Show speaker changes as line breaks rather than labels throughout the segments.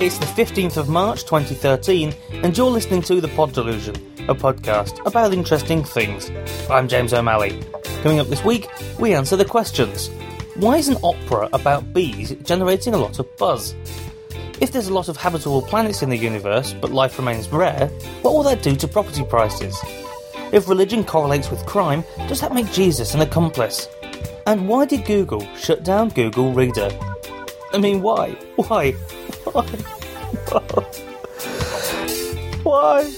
It's the 15th of March 2013, and you're listening to The Pod Delusion, a podcast about interesting things. I'm James O'Malley. Coming up this week, we answer the questions. Why is an opera about bees generating a lot of buzz? If there's a lot of habitable planets in the universe, but life remains rare, what will that do to property prices? If religion correlates with crime, does that make Jesus an accomplice? And why did Google shut down Google Reader? I mean, why? Why? Why?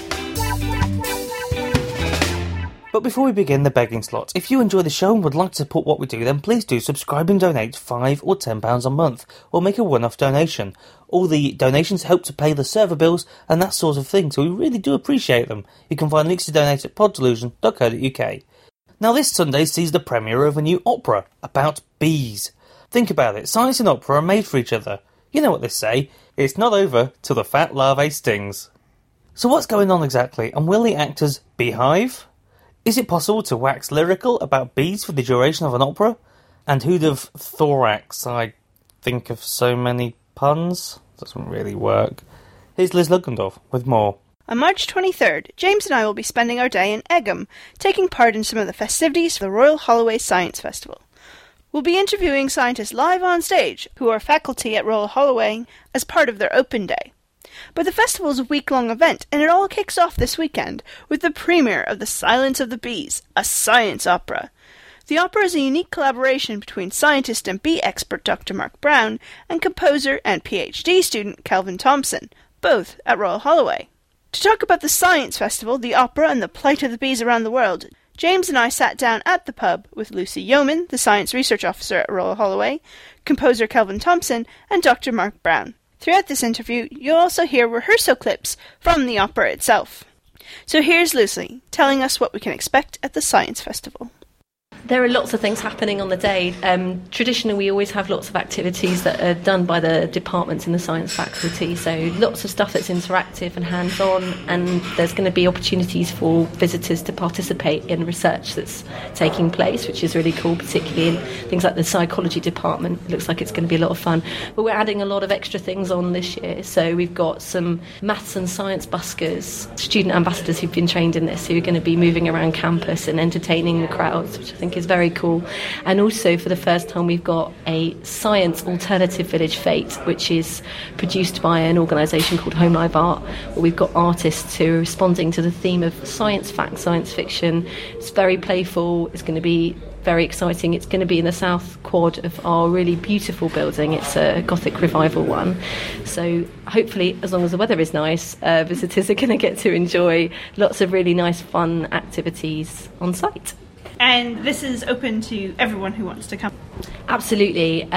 But before we begin the begging slot, if you enjoy the show and would like to support what we do, then please do subscribe and donate £5 or £10 a month, or make a one-off donation. All the donations help to pay the server bills and that sort of thing, so we really do appreciate them. You can find links to donate at poddelusion.co.uk. Now this Sunday sees the premiere of a new opera about bees. Think about it, science and opera are made for each other. You know what they say, it's not over till the fat larvae stings. So what's going on exactly, and will the actors beehive? Is it possible to wax lyrical about bees for the duration of an opera? And who'd have thorax? I think of so many puns. Doesn't really work. Here's Liz Lugendorf with more.
On March 23rd, James and I will be spending our day in Egham, taking part in some of the festivities for the Royal Holloway Science Festival. We'll be interviewing scientists live on stage, who are faculty at Royal Holloway, as part of their open day. But the festival is a week-long event, and it all kicks off this weekend with the premiere of The Silence of the Bees, a science opera. The opera is a unique collaboration between scientist and bee expert Dr. Mark Brown and composer and PhD student Kelvin Thompson, both at Royal Holloway. To talk about the Science Festival, the opera, and the plight of the bees around the world, James and I sat down at the pub with Lucy Yeoman, the Science Research Officer at Royal Holloway, composer Kelvin Thompson, and Dr. Mark Brown. Throughout this interview, you'll also hear rehearsal clips from the opera itself. So here's Lucy, telling us what we can expect at the Science Festival.
There are lots of things happening on the day. Traditionally, we always have lots of activities that are done by the departments in the science faculty, so lots of stuff that's interactive and hands-on, and there's going to be opportunities for visitors to participate in research that's taking place, which is really cool, particularly in things like the psychology department. It looks like it's going to be a lot of fun. But we're adding a lot of extra things on this year, so we've got some maths and science buskers, student ambassadors who've been trained in this, who are going to be moving around campus and entertaining the crowds, which I think is very cool. And also for the first time we've got a science alternative village fete, which is produced by an organisation called Home Live Art, where we've got artists who are responding to the theme of science fact, science fiction. It's very playful, it's going to be very exciting. It's going to be in the south quad of our really beautiful building. It's a Gothic revival one, so hopefully as long as the weather is nice, visitors are going to get to enjoy lots of really nice fun activities on site.
And this is open to everyone who wants to come.
Absolutely.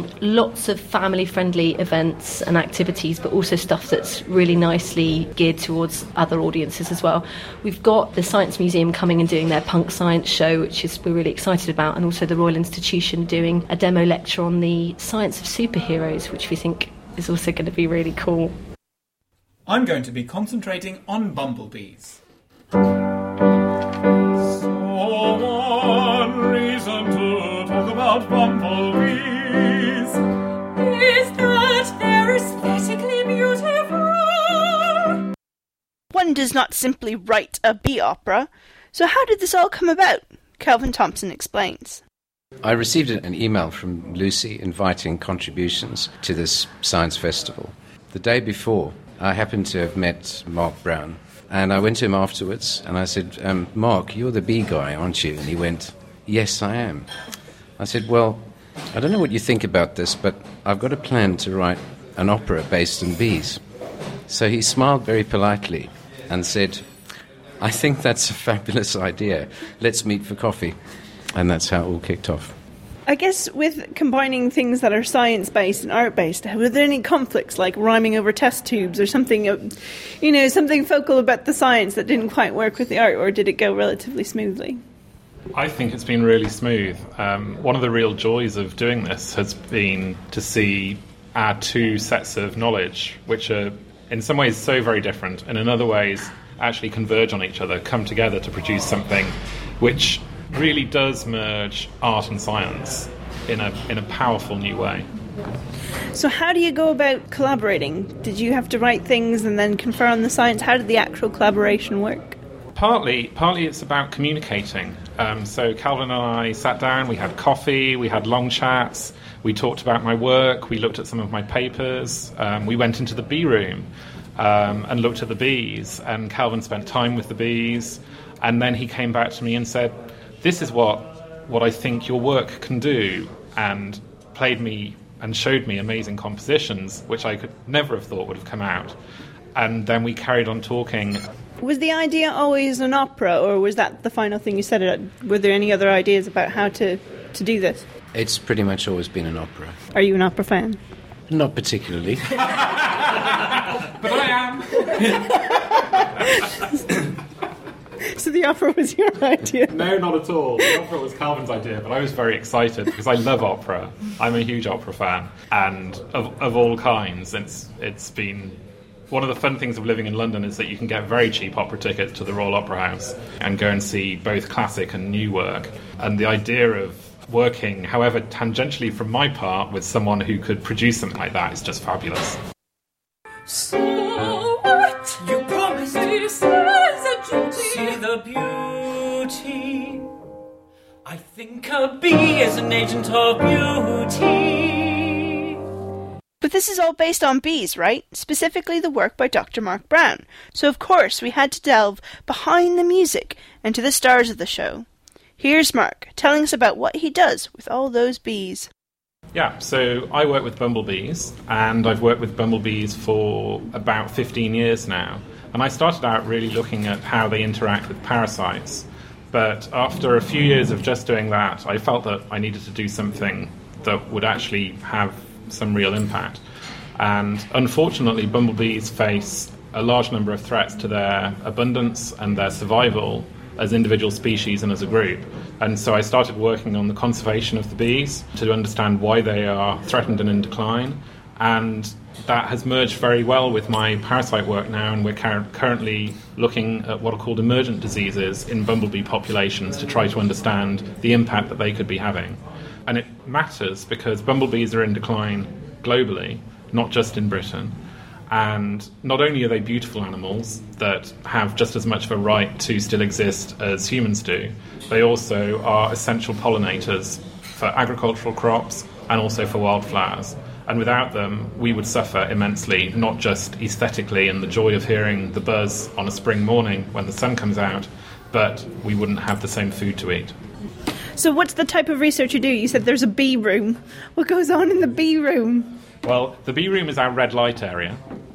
Lots of family-friendly events and activities, but also stuff that's really nicely geared towards other audiences as well. We've got the Science Museum coming and doing their punk science show, which we're really excited about, and also the Royal Institution doing a demo lecture on the science of superheroes, which we think is also going to be really cool.
I'm going to be concentrating on bumblebees. One reason to talk about bumblebees
is that they're aesthetically beautiful.
One does not simply write a bee opera, so how did this all come about? Kelvin Thompson explains.
I received an email from Lucy inviting contributions to this science festival. The day before, I happened to have met Mark Brown, and I went to him afterwards, and I said, Mark, you're the bee guy, aren't you? And he went, yes, I am. I said, well, I don't know what you think about this, but I've got a plan to write an opera based on bees. So he smiled very politely and said, I think that's a fabulous idea. Let's meet for coffee. And that's how it all kicked off.
I guess with combining things that are science-based and art-based, were there any conflicts, like rhyming over test tubes or something, something focal about the science that didn't quite work with the art, or did it go relatively smoothly?
I think it's been really smooth. One of the real joys of doing this has been to see our two sets of knowledge, which are in some ways so very different, and in other ways actually converge on each other, come together to produce something which really does merge art and science in a powerful new way.
So how do you go about collaborating? Did you have to write things and then confer on the science? How did the actual collaboration work?
Partly it's about communicating. So Calvin and I sat down, we had coffee, we had long chats, we talked about my work, we looked at some of my papers, we went into the bee room and looked at the bees, and Calvin spent time with the bees, and then he came back to me and said, this is what I think your work can do, and played me and showed me amazing compositions, which I could never have thought would have come out. And then we carried on talking.
Was the idea always an opera, or was that the final thing you said? Were there any other ideas about how to do this?
It's pretty much always been an opera.
Are you an opera fan?
Not particularly.
But I am!
So the opera was your idea?
No, not at all. The opera was Calvin's idea, but I was very excited because I love opera. I'm a huge opera fan, and of all kinds. It's been... One of the fun things of living in London is that you can get very cheap opera tickets to the Royal Opera House and go and see both classic and new work. And the idea of working, however tangentially from my part, with someone who could produce something like that is just fabulous.
So what?
You promised
This is a duty.
see the beauty. I think a bee is an agent of beauty.
But this is all based on bees, right? Specifically the work by Dr. Mark Brown. So of course we had to delve behind the music and to the stars of the show. Here's Mark telling us about what he does with all those bees.
Yeah, so I work with bumblebees, and I've worked with bumblebees for about 15 years now. And I started out really looking at how they interact with parasites. But after a few years of just doing that, I felt that I needed to do something that would actually have some real impact. And unfortunately, bumblebees face a large number of threats to their abundance and their survival as individual species and as a group. And so I started working on the conservation of the bees to understand why they are threatened and in decline. And that has merged very well with my parasite work now, and we're currently looking at what are called emergent diseases in bumblebee populations to try to understand the impact that they could be having. And it matters because bumblebees are in decline globally, not just in Britain. And not only are they beautiful animals that have just as much of a right to still exist as humans do, they also are essential pollinators for agricultural crops and also for wildflowers. And without them, we would suffer immensely, not just aesthetically in the joy of hearing the buzz on a spring morning when the sun comes out, but we wouldn't have the same food to eat.
So what's the type of research you do? You said there's a bee room. What goes on in the bee room?
Well, the bee room is our red light area.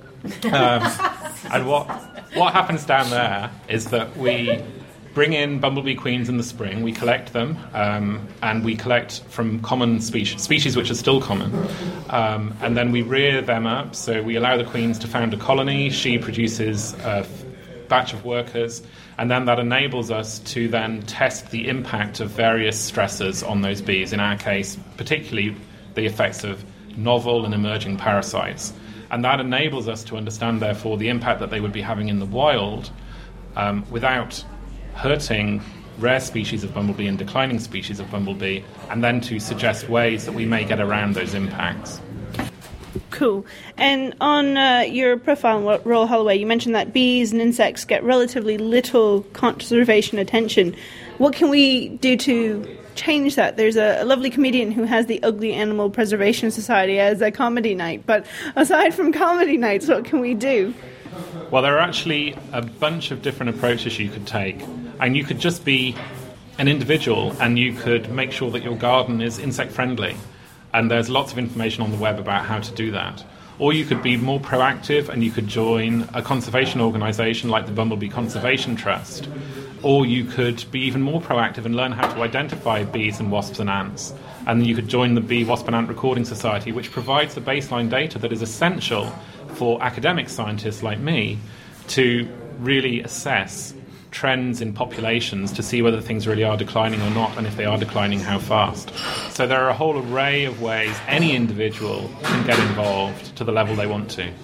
And what happens down there is that we bring in bumblebee queens in the spring, we collect them, and we collect from common species which are still common, and then we rear them up, so we allow the queens to found a colony, she produces a batch of workers, and then that enables us to then test the impact of various stressors on those bees, in our case, particularly the effects of novel and emerging parasites. And that enables us to understand, therefore, the impact that they would be having in the wild without hurting rare species of bumblebee and declining species of bumblebee, and then to suggest ways that we may get around those impacts.
Cool. And on your profile on Royal Holloway, you mentioned that bees and insects get relatively little conservation attention. What can we do to change that? There's a lovely comedian who has the Ugly Animal Preservation Society as a comedy night, but aside from comedy nights, what can we do?
Well, there are actually a bunch of different approaches you could take, and you could just be an individual and you could make sure that your garden is insect friendly, and there's lots of information on the web about how to do that. Or you could be more proactive and you could join a conservation organisation like the Bumblebee Conservation Trust. Or you could be even more proactive and learn how to identify bees and wasps and ants. And you could join the Bee, Wasp and Ant Recording Society, which provides the baseline data that is essential for academic scientists like me to really assess trends in populations to see whether things really are declining or not, and if they are declining, how fast. So there are a whole array of ways any individual can get involved to the level they want to.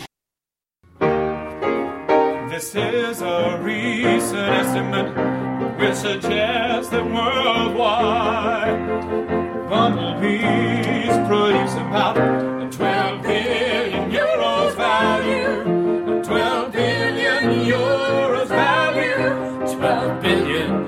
This is a recent estimate which suggests that worldwide Bumblebees produce about 12 billion euros value. 12 billion euros value. 12 billion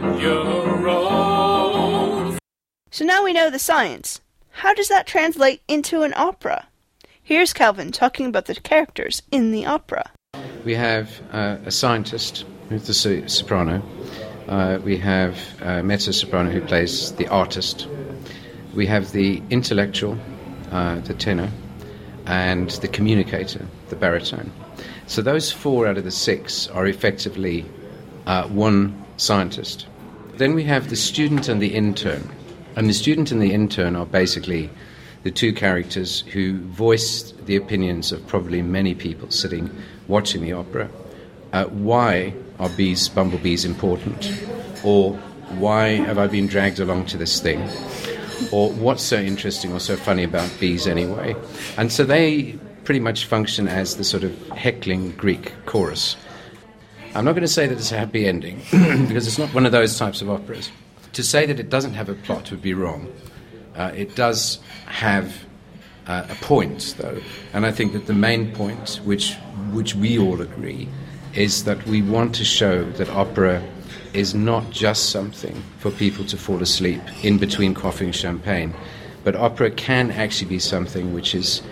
euros.
So now we know the science. How does that translate into an opera? Here's Calvin talking about the characters in the opera.
We have a scientist who's the soprano. We have a mezzo-soprano who plays the artist. We have the intellectual, the tenor, and the communicator, the baritone. So those 4 out of the 6 are effectively one scientist. Then we have the student and the intern. And the student and the intern are basically the 2 characters who voice the opinions of probably many people sitting watching the opera. Why are bumblebees important? Or why have I been dragged along to this thing? Or what's so interesting or so funny about bees anyway? And so they pretty much function as the sort of heckling Greek chorus. I'm not going to say that it's a happy ending, because it's not one of those types of operas. To say that it doesn't have a plot would be wrong. It does have a point, though, and I think that the main point, which we all agree, is that we want to show that opera is not just something for people to fall asleep in between quaffing champagne, but opera can actually be something which is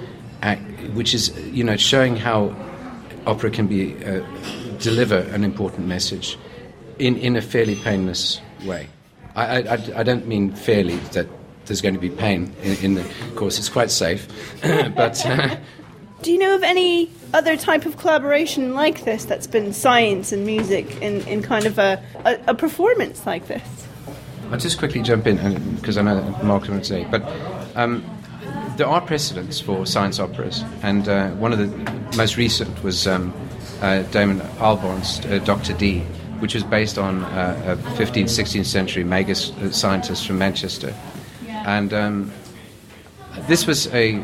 showing how opera can be deliver an important message in a fairly painless way. I don't mean fairly that there's going to be pain in the course. It's quite safe, but.
Do you know of any other type of collaboration like this that's been science and music in kind of a performance like this?
I'll just quickly jump in, because I know that Mark would say, but there are precedents for science operas, and one of the most recent was Damon Albarn's Dr. Dee, which was based on a 15th, 16th century mega scientist from Manchester. And this was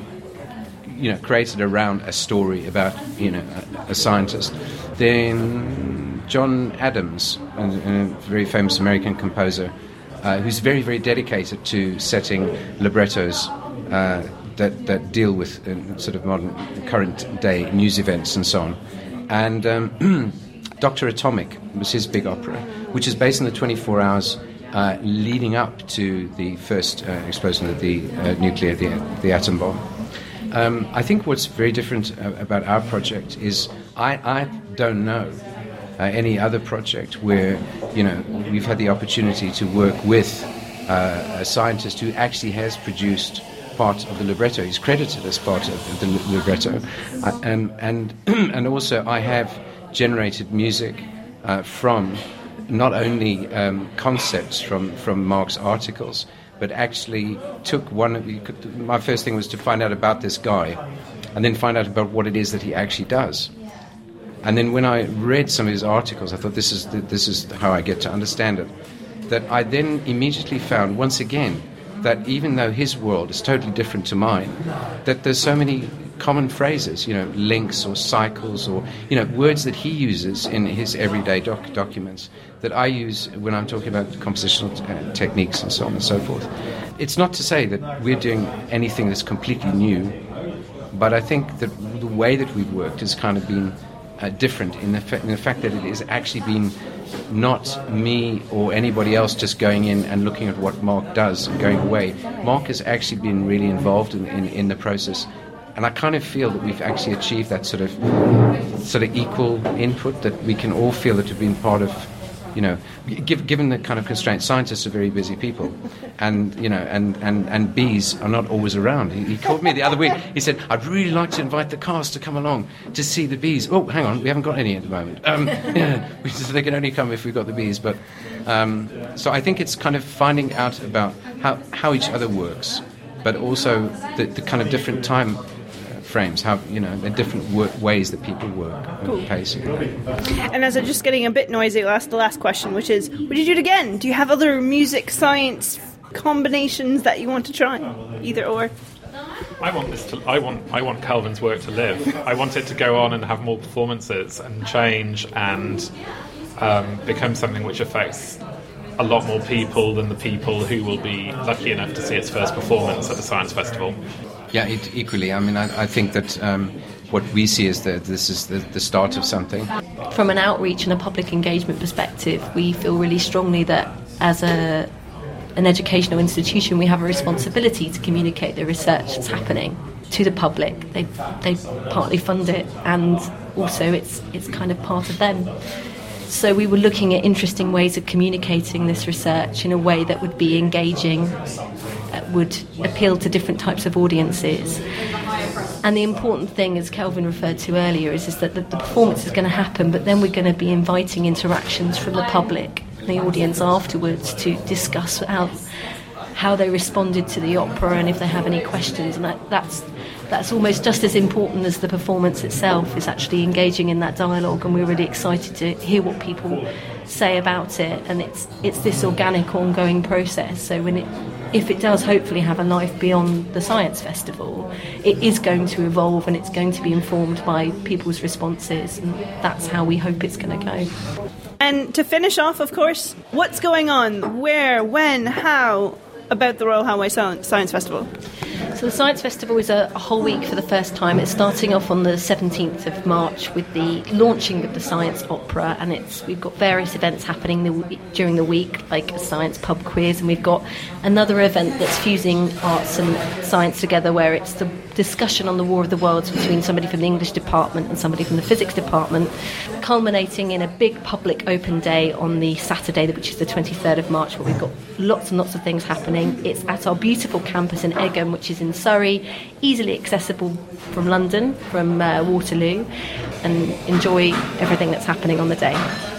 created around a story about, a scientist. Then John Adams, a very famous American composer, who's very, very dedicated to setting librettos that deal with sort of modern, current day news events and so on. And Dr. Atomic was his big opera, which is based on the 24 hours leading up to the first explosion of the the atom bomb. I think what's very different about our project is I don't know any other project where we've had the opportunity to work with a scientist who actually has produced part of the libretto. He's credited as part of the libretto, and also I have generated music from not only concepts from Mark's articles, but actually took my first thing was to find out about this guy, and then find out about what it is that he actually does. And then when I read some of his articles, I thought this is how I get to understand it. That I then immediately found, once again, that even though his world is totally different to mine, that there's so many common phrases, links or cycles or, words that he uses in his everyday documents that I use when I'm talking about compositional techniques and so on and so forth. It's not to say that we're doing anything that's completely new, but I think that the way that we've worked has kind of been different in the fact that it has actually been not me or anybody else just going in and looking at what Mark does and going away. Mark has actually been really involved in the process. And I kind of feel that we've actually achieved that sort of equal input, that we can all feel that we've been part of, given the kind of constraints. Scientists are very busy people, and and bees are not always around. He called me the other week. He said, "I'd really like to invite the cast to come along to see the bees." Oh, hang on, we haven't got any at the moment. They can only come if we've got the bees. But so I think it's kind of finding out about how each other works, but also the kind of different time frames, how the different ways that people work and pace.
And as I'm just getting a bit noisy, I'll ask the last question, which is, would you do it again? Do you have other music science combinations that you want to try? Either or.
I want Calvin's work to live. I want it to go on and have more performances and change and become something which affects a lot more people than the people who will be lucky enough to see its first performance at the Science Festival.
Yeah, equally. I mean, I think that what we see is that this is the start of something.
From an outreach and a public engagement perspective, we feel really strongly that as an educational institution, we have a responsibility to communicate the research that's happening to the public. They partly fund it, and also it's kind of part of them. So we were looking at interesting ways of communicating this research in a way that would be engaging, would appeal to different types of audiences. And the important thing, as Kelvin referred to earlier, is that the performance is going to happen, but then we're going to be inviting interactions from the public, the audience afterwards, to discuss how they responded to the opera and if they have any questions. And that's almost just as important as the performance itself, is actually engaging in that dialogue, and we're really excited to hear what people say about it. And it's this organic, ongoing process. So if it does hopefully have a life beyond the Science Festival, it is going to evolve and it's going to be informed by people's responses, and that's how we hope it's going to go.
And to finish off, of course, what's going on, where, when, how about the Royal Holloway Science Festival?
So the Science Festival is a whole week for the first time. It's starting off on the 17th of March with the launching of the Science Opera, and we've got various events happening during the week, like a science pub quiz, and we've got another event that's fusing arts and science together, where it's the discussion on the War of the Worlds between somebody from the English department and somebody from the physics department, culminating in a big public open day on the Saturday, which is the 23rd of March, where we've got lots and lots of things happening. It's at our beautiful campus in Egham, which is in Surrey, easily accessible from London, from Waterloo, and enjoy everything that's happening on the day.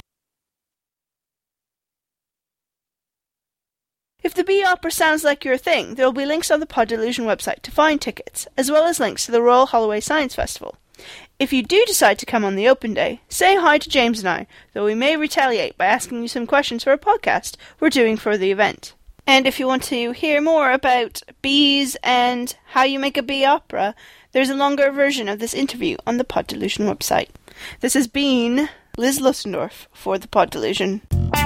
If the Bee Opera sounds like your thing, there will be links on the Pod Delusion website to find tickets, as well as links to the Royal Holloway Science Festival. If you do decide to come on the open day, say hi to James and I, though we may retaliate by asking you some questions for a podcast we're doing for the event. And if you want to hear more about bees and how you make a bee opera, there's a longer version of this interview on the Pod Delusion website. This has been Liz Lussendorf for the Pod Delusion.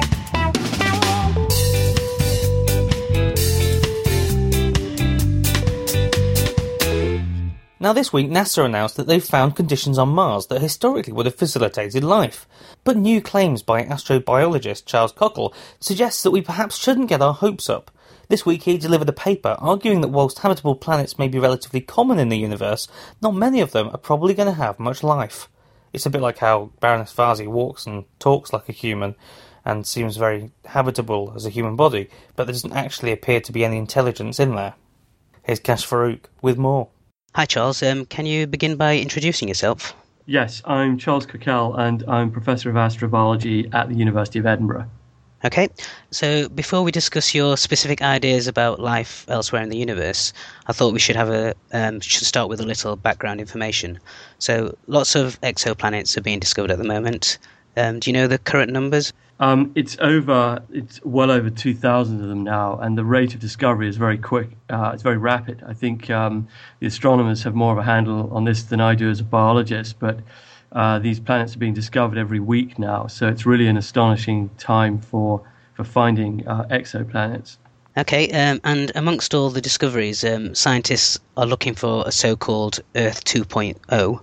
Now this week NASA announced that they've found conditions on Mars that historically would have facilitated life. But new claims by astrobiologist Charles Cockle suggests that we perhaps shouldn't get our hopes up. This week he delivered a paper arguing that whilst habitable planets may be relatively common in the universe, not many of them are probably going to have much life. It's a bit like how Baroness Varzi walks and talks like a human and seems very habitable as a human body, but there doesn't actually appear to be any intelligence in there. Here's Kash Farouk with more.
Hi Charles, can you begin by introducing yourself?
Yes, I'm Charles Cockell and I'm Professor of Astrobiology at the University of Edinburgh.
Okay, so before we discuss your specific ideas about life elsewhere in the universe, I thought we should should start with a little background information. So lots of exoplanets are being discovered at the moment. Do you know the current numbers?
It's well over 2,000 of them now, and the rate of discovery is very quick. It's very rapid. I think the astronomers have more of a handle on this than I do as a biologist, but these planets are being discovered every week now, so it's really an astonishing time for finding exoplanets.
Okay, and amongst all the discoveries, scientists are looking for a so-called Earth 2.0.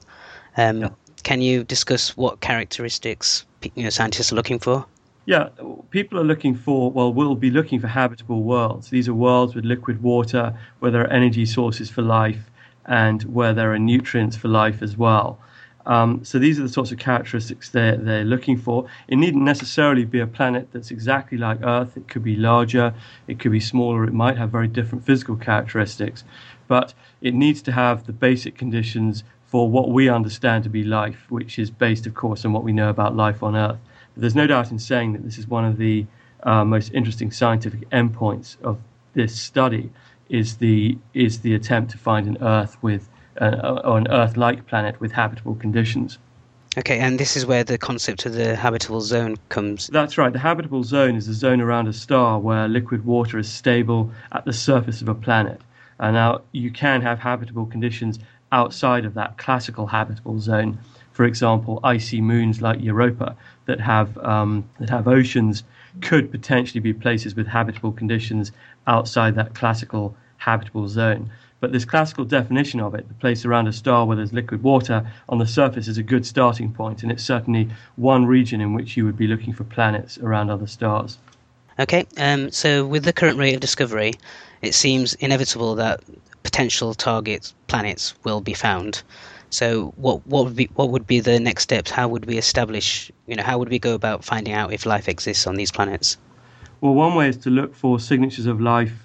Can you discuss what characteristics scientists are looking for?
Yeah, people are will be looking for habitable worlds. These are worlds with liquid water, where there are energy sources for life, and where there are nutrients for life as well. So these are the sorts of characteristics they're looking for. It needn't necessarily be a planet that's exactly like Earth. It could be larger, it could be smaller, it might have very different physical characteristics. But it needs to have the basic conditions for what we understand to be life, which is based, of course, on what we know about life on Earth. But there's no doubt in saying that this is one of the most interesting scientific endpoints of this study, is the attempt to find an Earth with or an Earth-like planet with habitable conditions.
Okay, and this is where the concept of the habitable zone comes.
That's right. The habitable zone is a zone around a star where liquid water is stable at the surface of a planet. And now you can have habitable conditions outside of that classical habitable zone. For example, icy moons like Europa that have oceans could potentially be places with habitable conditions outside that classical habitable zone. But this classical definition of it, the place around a star where there's liquid water on the surface, is a good starting point, and it's certainly one region in which you would be looking for planets around other stars.
Okay, so with the current rate of discovery, it seems inevitable that potential target planets will be found. So what would be the next steps? How would we establish, how would we go about finding out if life exists on these planets?
Well, one way is to look for signatures of life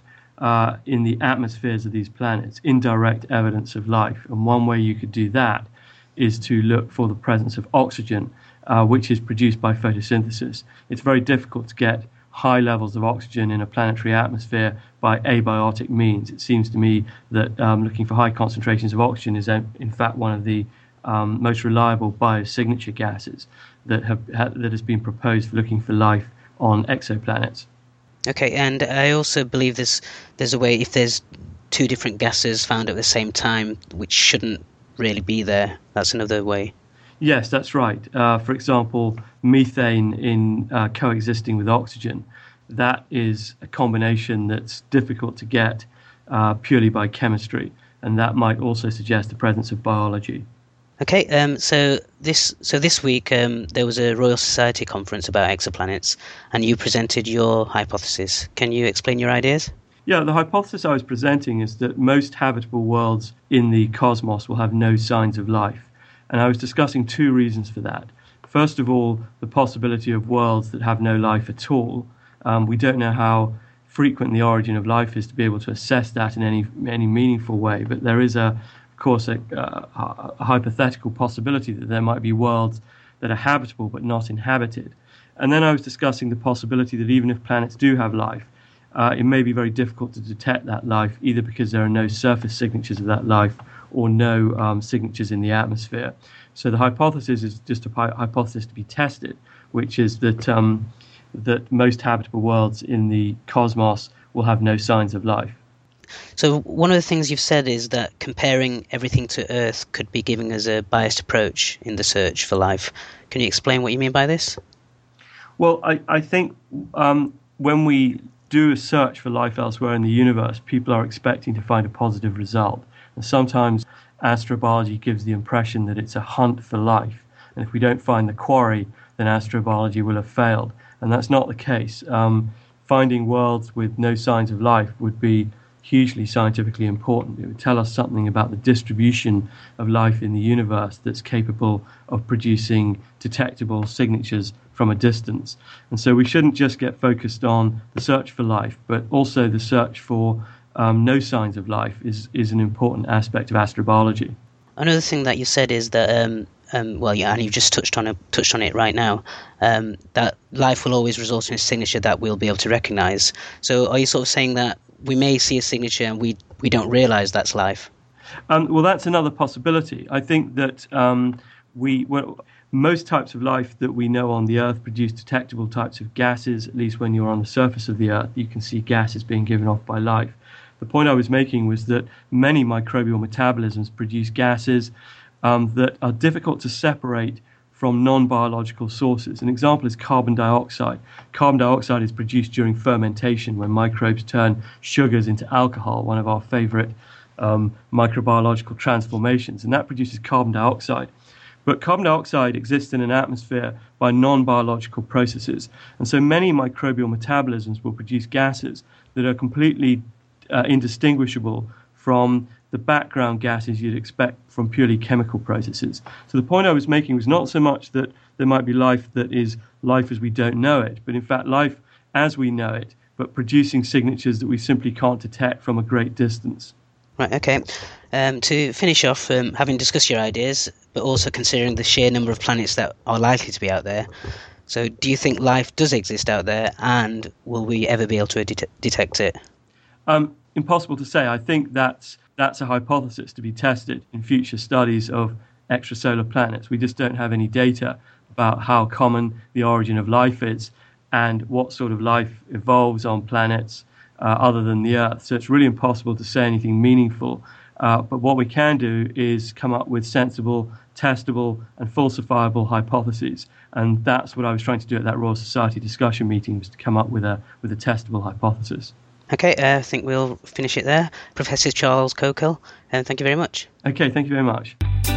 in the atmospheres of these planets, indirect evidence of life. And one way you could do that is to look for the presence of oxygen, which is produced by photosynthesis. It's very difficult to get high levels of oxygen in a planetary atmosphere by abiotic means. It seems to me that looking for high concentrations of oxygen is in fact one of the most reliable biosignature gases that has been proposed for looking for life on exoplanets.
Okay, and I also believe there's a way, if there's two different gases found at the same time which shouldn't really be there, that's another way.
Yes, that's right. For example, methane in coexisting with oxygen, that is a combination that's difficult to get purely by chemistry, and that might also suggest the presence of biology.
Okay, so this week there was a Royal Society conference about exoplanets, and you presented your hypothesis. Can you explain your ideas?
Yeah, the hypothesis I was presenting is that most habitable worlds in the cosmos will have no signs of life. And I was discussing two reasons for that. First of all, the possibility of worlds that have no life at all. We don't know how frequent the origin of life is to be able to assess that in any meaningful way, but there is, of course, a hypothetical possibility that there might be worlds that are habitable but not inhabited. And then I was discussing the possibility that even if planets do have life, it may be very difficult to detect that life, either because there are no surface signatures of that life or no signatures in the atmosphere. So the hypothesis is just a hypothesis to be tested, which is that that most habitable worlds in the cosmos will have no signs of life.
So one of the things you've said is that comparing everything to Earth could be giving us a biased approach in the search for life. Can you explain what you mean by this?
Well, I think when we do a search for life elsewhere in the universe, people are expecting to find a positive result. And sometimes astrobiology gives the impression that it's a hunt for life. And if we don't find the quarry, then astrobiology will have failed. And that's not the case. Finding worlds with no signs of life would be hugely scientifically important. It would tell us something about the distribution of life in the universe that's capable of producing detectable signatures from a distance. And so we shouldn't just get focused on the search for life, but also the search for no signs of life is an important aspect of astrobiology.
Another thing that you said is that, and you've just touched on it right now, that life will always result in a signature that we'll be able to recognise. So are you sort of saying that we may see a signature and we don't realise that's life?
Well, that's another possibility. I think that most types of life that we know on the Earth produce detectable types of gases. At least when you're on the surface of the Earth, you can see gases being given off by life. The point I was making was that many microbial metabolisms produce gases that are difficult to separate from non-biological sources. An example is carbon dioxide. Carbon dioxide is produced during fermentation when microbes turn sugars into alcohol, one of our favorite microbiological transformations, and that produces carbon dioxide. But carbon dioxide exists in an atmosphere by non-biological processes, and so many microbial metabolisms will produce gases that are completely indistinguishable from the background gases you'd expect from purely chemical processes. So the point I was making was not so much that there might be life that is life as we don't know it, but in fact life as we know it, but producing signatures that we simply can't detect from a great distance.
Right, okay. To finish off, having discussed your ideas, but also considering the sheer number of planets that are likely to be out there, so do you think life does exist out there, and will we ever be able to detect it?
Impossible to say. I think that's a hypothesis to be tested in future studies of extrasolar planets. We just don't have any data about how common the origin of life is and what sort of life evolves on planets other than the Earth. So it's really impossible to say anything meaningful. But what we can do is come up with sensible testable and falsifiable hypotheses. And that's what I was trying to do at that Royal Society discussion meeting, was to come up with a testable hypothesis.
Okay, I think we'll finish it there. Professor Charles Cockell, thank you very much.
Okay, thank you very much.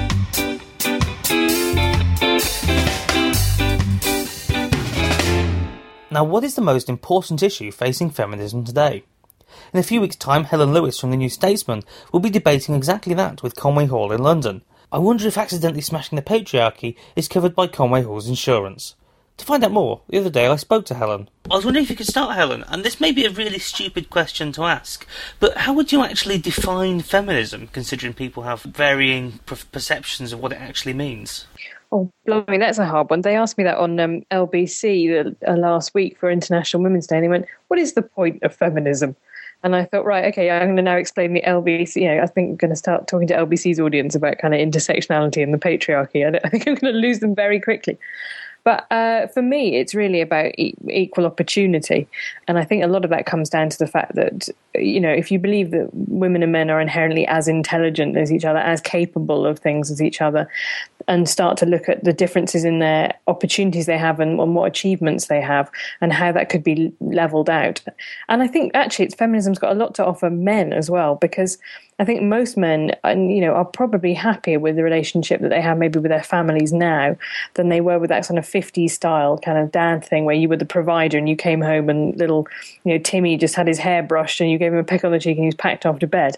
Now, what is the most important issue facing feminism today? In a few weeks' time, Helen Lewis from the New Statesman will be debating exactly that with Conway Hall in London. I wonder if accidentally smashing the patriarchy is covered by Conway Hall's insurance. To find out more, the other day I spoke to Helen. I was wondering if you could start, Helen, and this may be a really stupid question to ask, but how would you actually define feminism, considering people have varying perceptions of what it actually means?
Oh, blimey, that's a hard one. They asked me that on LBC last week for International Women's Day, and they went, what is the point of feminism? And I thought, right, okay, I'm going to now explain the LBC. I think I'm going to start talking to LBC's audience about kind of intersectionality and the patriarchy. I think I'm going to lose them very quickly. But for me, it's really about equal opportunity. And I think a lot of that comes down to the fact that, if you believe that women and men are inherently as intelligent as each other, as capable of things as each other, and start to look at the differences in their opportunities they have and what achievements they have and how that could be leveled out. And I think actually feminism's got a lot to offer men as well, because I think most men, are probably happier with the relationship that they have maybe with their families now than they were with that sort of 50s style kind of dad thing where you were the provider and you came home and little, Timmy just had his hair brushed and you gave him a peck on the cheek and he was packed off to bed.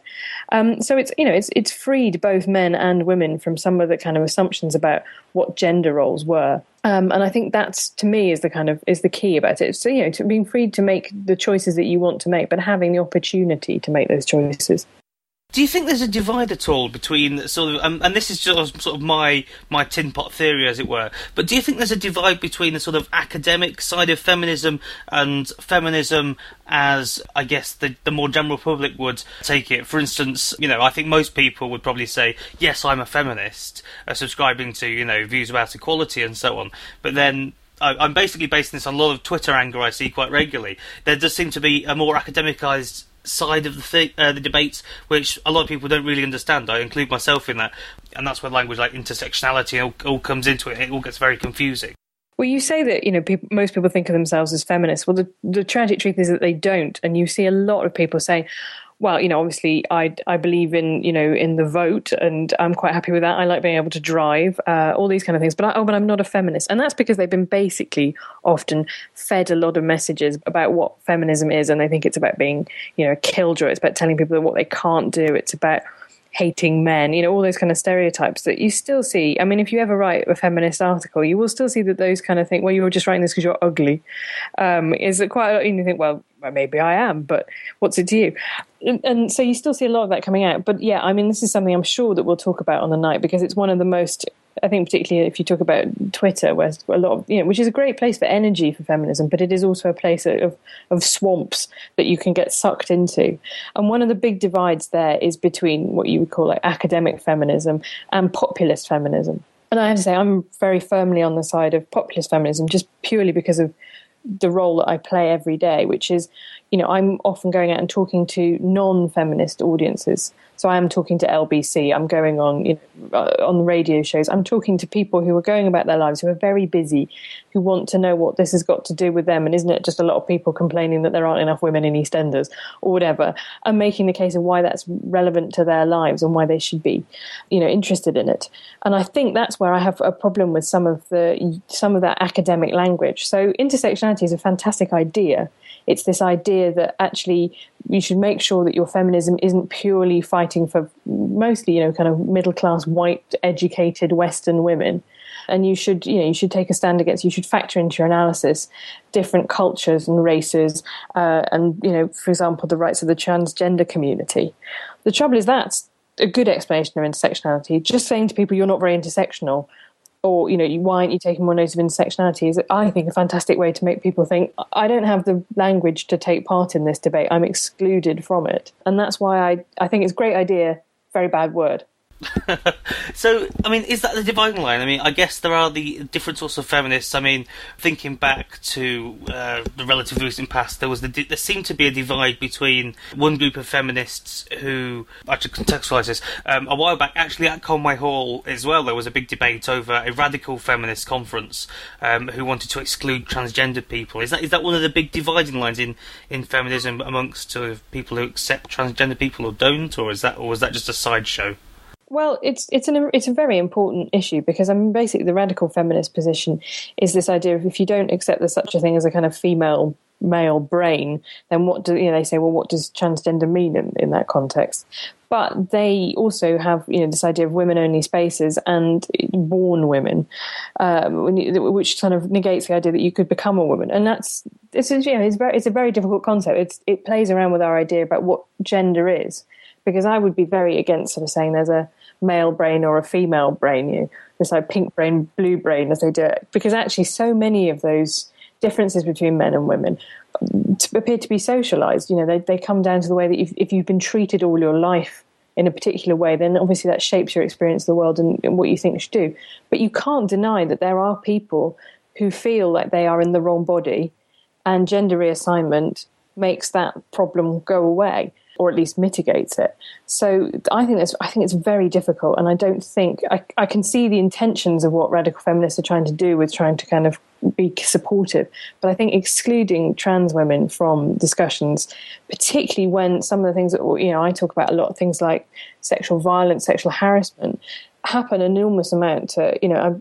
So it's freed both men and women from some of the kind of assumptions about what gender roles were. And I think that's, to me, is the key about it. So, to being freed to make the choices that you want to make, but having the opportunity to make those choices.
Do you think there's a divide at all between sort of, and this is just sort of my tin pot theory, as it were, but do you think there's a divide between the sort of academic side of feminism and feminism as, I guess, the more general public would take it? For instance, I think most people would probably say, yes, I'm a feminist, subscribing to, views about equality and so on, but then I'm basically basing this on a lot of Twitter anger I see quite regularly. There does seem to be a more academicalised side of the debates, which a lot of people don't really understand. I include myself in that, and that's where language like intersectionality all comes into it. It all gets very confusing.
Well, you say that most people think of themselves as feminists. Well, the tragic truth is that they don't, and you see a lot of people say, well, obviously I believe in, in the vote, and I'm quite happy with that. I like being able to drive, all these kind of things. But I'm not a feminist. And that's because they've been basically often fed a lot of messages about what feminism is. And they think it's about being, a killjoy. It's about telling people what they can't do. It's about hating men, all those kind of stereotypes that you still see. I mean, if you ever write a feminist article, you will still see that those kind of things, well, you're just writing this because you're ugly, is quite a lot. And you think, well, maybe I am, but what's it to you? And so you still see a lot of that coming out. But yeah, I mean, this is something I'm sure that we'll talk about on the night, because it's one of the most, I think, particularly if you talk about Twitter, where a lot of, which is a great place for energy for feminism, but it is also a place of swamps that you can get sucked into. And one of the big divides there is between what you would call like academic feminism and populist feminism. And I have to say, I'm very firmly on the side of populist feminism, just purely because of the role that I play every day, which is, I'm often going out and talking to non-feminist audiences. So I am talking to LBC, I'm going on, on radio shows, I'm talking to people who are going about their lives, who are very busy, who want to know what this has got to do with them, and isn't it just a lot of people complaining that there aren't enough women in EastEnders or whatever, and making the case of why that's relevant to their lives and why they should be, interested in it. And I think that's where I have a problem with some of that academic language. So intersectionality is a fantastic idea. It's this idea that actually you should make sure that your feminism isn't purely fighting for mostly, kind of middle-class, white, educated Western women. And you should take a stand against, you should factor into your analysis different cultures and races and, for example, the rights of the transgender community. The trouble is that's a good explanation of intersectionality. Just saying to people you're not very intersectional, or, why aren't you taking more notice of intersectionality, is, I think, a fantastic way to make people think, I don't have the language to take part in this debate. I'm excluded from it. And that's why I think it's a great idea, very bad word.
So, I mean, is that the dividing line? I mean, I guess there are the different sorts of feminists. I mean, thinking back to the relatively recent past, there seemed to be a divide between one group of feminists who, actually contextualise this, a while back, actually at Conway Hall as well, there was a big debate over a radical feminist conference who wanted to exclude transgender people. Is that one of the big dividing lines in feminism amongst sort of people who accept transgender people or don't, or was that just a sideshow?
Well, it's a very important issue because, I mean, basically the radical feminist position is this idea of if you don't accept there's such a thing as a kind of female-male brain, then they say, well, what does transgender mean in that context? But they also have, this idea of women-only spaces and born women, which kind of negates the idea that you could become a woman. And it's a very difficult concept. It plays around with our idea about what gender is. Because I would be very against sort of saying there's a male brain or a female brain, this like pink brain, blue brain as they do it. Because actually so many of those differences between men and women appear to be socialised. They come down to the way that if you've been treated all your life in a particular way, then obviously that shapes your experience of the world and what you think you should do. But you can't deny that there are people who feel like they are in the wrong body, and gender reassignment makes that problem go away, or at least mitigates it. So I think it's very difficult, and I don't think I can see the intentions of what radical feminists are trying to do with trying to kind of be supportive. But I think excluding trans women from discussions, particularly when some of the things that I talk about a lot, things like sexual violence, sexual harassment, happen an enormous amount to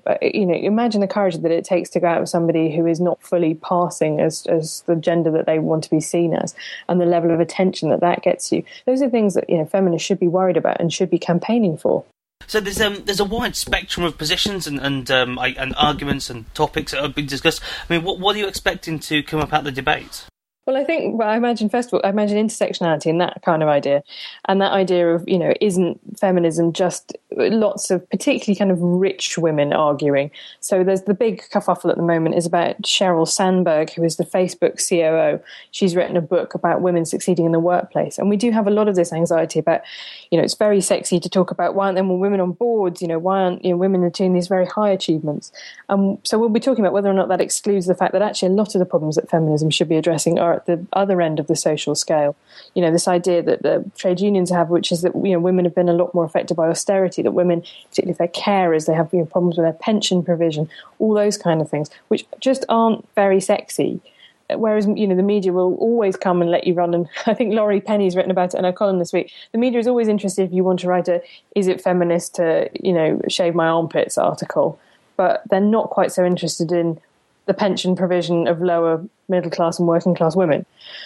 imagine the courage that it takes to go out with somebody who is not fully passing as the gender that they want to be seen as, and the level of attention that gets you. Those are things that feminists should be worried about and should be campaigning for.
So there's a wide spectrum of positions and arguments and topics that have been discussed. I mean, what are you expecting to come up at the debate?
Well, I imagine, first of all, intersectionality and that kind of idea. And that idea of, isn't feminism just lots of particularly kind of rich women arguing? So there's the big kerfuffle at the moment is about Sheryl Sandberg, who is the Facebook COO. She's written a book about women succeeding in the workplace. And we do have a lot of this anxiety about, it's very sexy to talk about why aren't there more women on boards? Why aren't women achieving these very high achievements? So we'll be talking about whether or not that excludes the fact that actually a lot of the problems that feminism should be addressing are at the other end of the social scale. This idea that the trade unions have, which is that women have been a lot more affected by austerity, that women, particularly if they're carers, they have problems with their pension provision, all those kind of things, which just aren't very sexy. Whereas, the media will always come and let you run. And I think Laurie Penny's written about it in her column this week. The media is always interested if you want to write is it feminist to, shave my armpits article. But they're not quite so interested in the pension provision of lower middle class and working class women.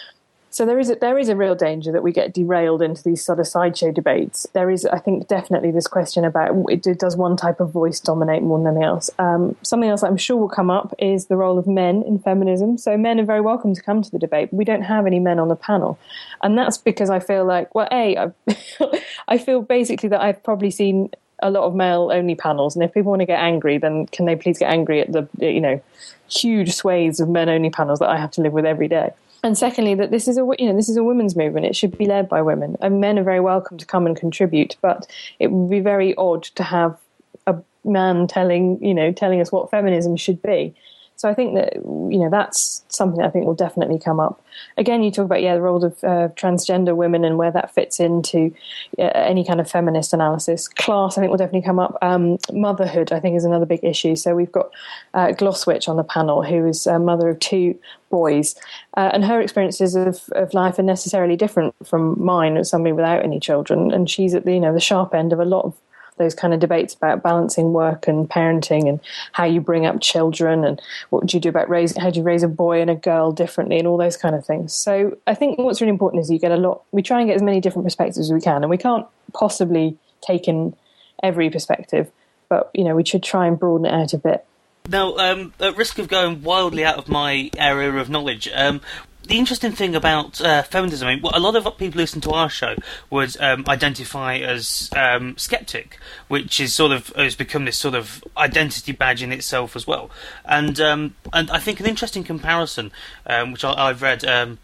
So there is a real danger that we get derailed into these sort of sideshow debates. There is, I think, definitely this question about does one type of voice dominate more than anything else. Something else that I'm sure will come up is the role of men in feminism. So men are very welcome to come to the debate. But we don't have any men on the panel. And that's because I feel like, I feel basically that I've probably seen a lot of male-only panels, and if people want to get angry, then can they please get angry at the huge swathes of men-only panels that I have to live with every day? And secondly, that this is a women's movement. It should be led by women, and men are very welcome to come and contribute. But it would be very odd to have a man telling us what feminism should be. So I think that that's something that I think will definitely come up. Again, you talk about the role of transgender women and where that fits into any kind of feminist analysis. Class, I think, will definitely come up. Motherhood, I think, is another big issue. So we've got Gloswitch on the panel, who is a mother of 2 boys, and her experiences of life are necessarily different from mine as somebody without any children. And she's at the sharp end of a lot of those kind of debates about balancing work and parenting and how you bring up children and what do you do about how do you raise a boy and a girl differently and all those kind of things. So I think what's really important is we try and get as many different perspectives as we can, and we can't possibly take in every perspective, but we should try and broaden it out a bit.
Now, at risk of going wildly out of my area of knowledge, the interesting thing about feminism, a lot of people who listen to our show would identify as skeptic, which is has become this sort of identity badge in itself as well. And I think an interesting comparison, which I've read, there's a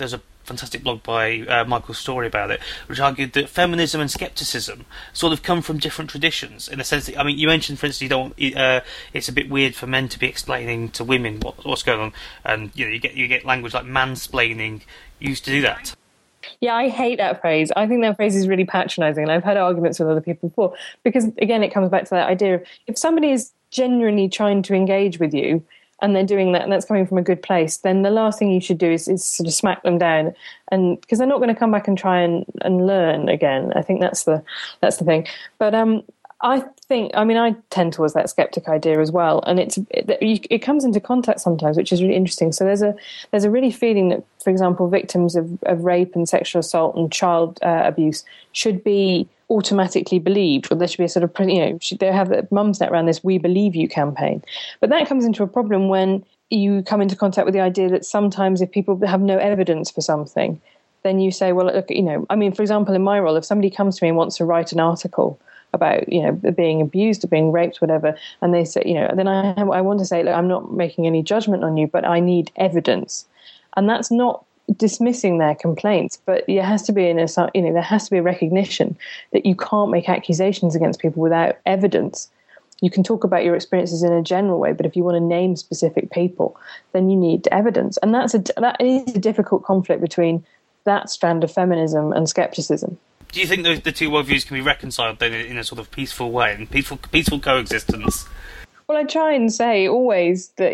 fantastic blog by Michael Story about it, which argued that feminism and skepticism sort of come from different traditions, in the sense that, I mean, you mentioned, for instance, it's a bit weird for men to be explaining to women what's going on, and you get language like mansplaining used to do that.
Yeah, I hate that phrase. I think that phrase is really patronising, and I've had arguments with other people before, because, again, it comes back to that idea of if somebody is genuinely trying to engage with you and they're doing that and that's coming from a good place, then the last thing you should do is sort of smack them down, and because they're not going to come back and try and learn again. I think that's the thing. But I tend towards that skeptic idea as well, and it comes into contact sometimes, which is really interesting. So there's a really feeling that, for example, victims of rape and sexual assault and child abuse should be automatically believed, or there should be a sort of, they have the Mumsnet around this "We Believe You" campaign. But that comes into a problem when you come into contact with the idea that sometimes if people have no evidence for something, then you say, well, look, for example, in my role, if somebody comes to me and wants to write an article about, being abused or being raped, whatever, and they say, then I want to say, look, I'm not making any judgment on you, but I need evidence. And that's not dismissing their complaints, but there has to be there has to be a recognition that you can't make accusations against people without evidence. You can talk about your experiences in a general way, but if you want to name specific people, then you need evidence. And that is a difficult conflict between that strand of feminism and skepticism.
Do you think the two worldviews can be reconciled then in a sort of peaceful way, and peaceful coexistence? Well,
I try and say always that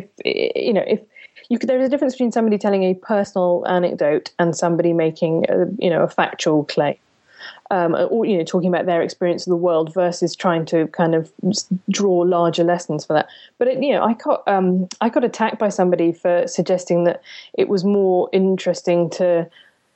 there's a difference between somebody telling a personal anecdote and somebody making a factual claim, or talking about their experience of the world versus trying to kind of draw larger lessons for that. But I got attacked by somebody for suggesting that it was more interesting to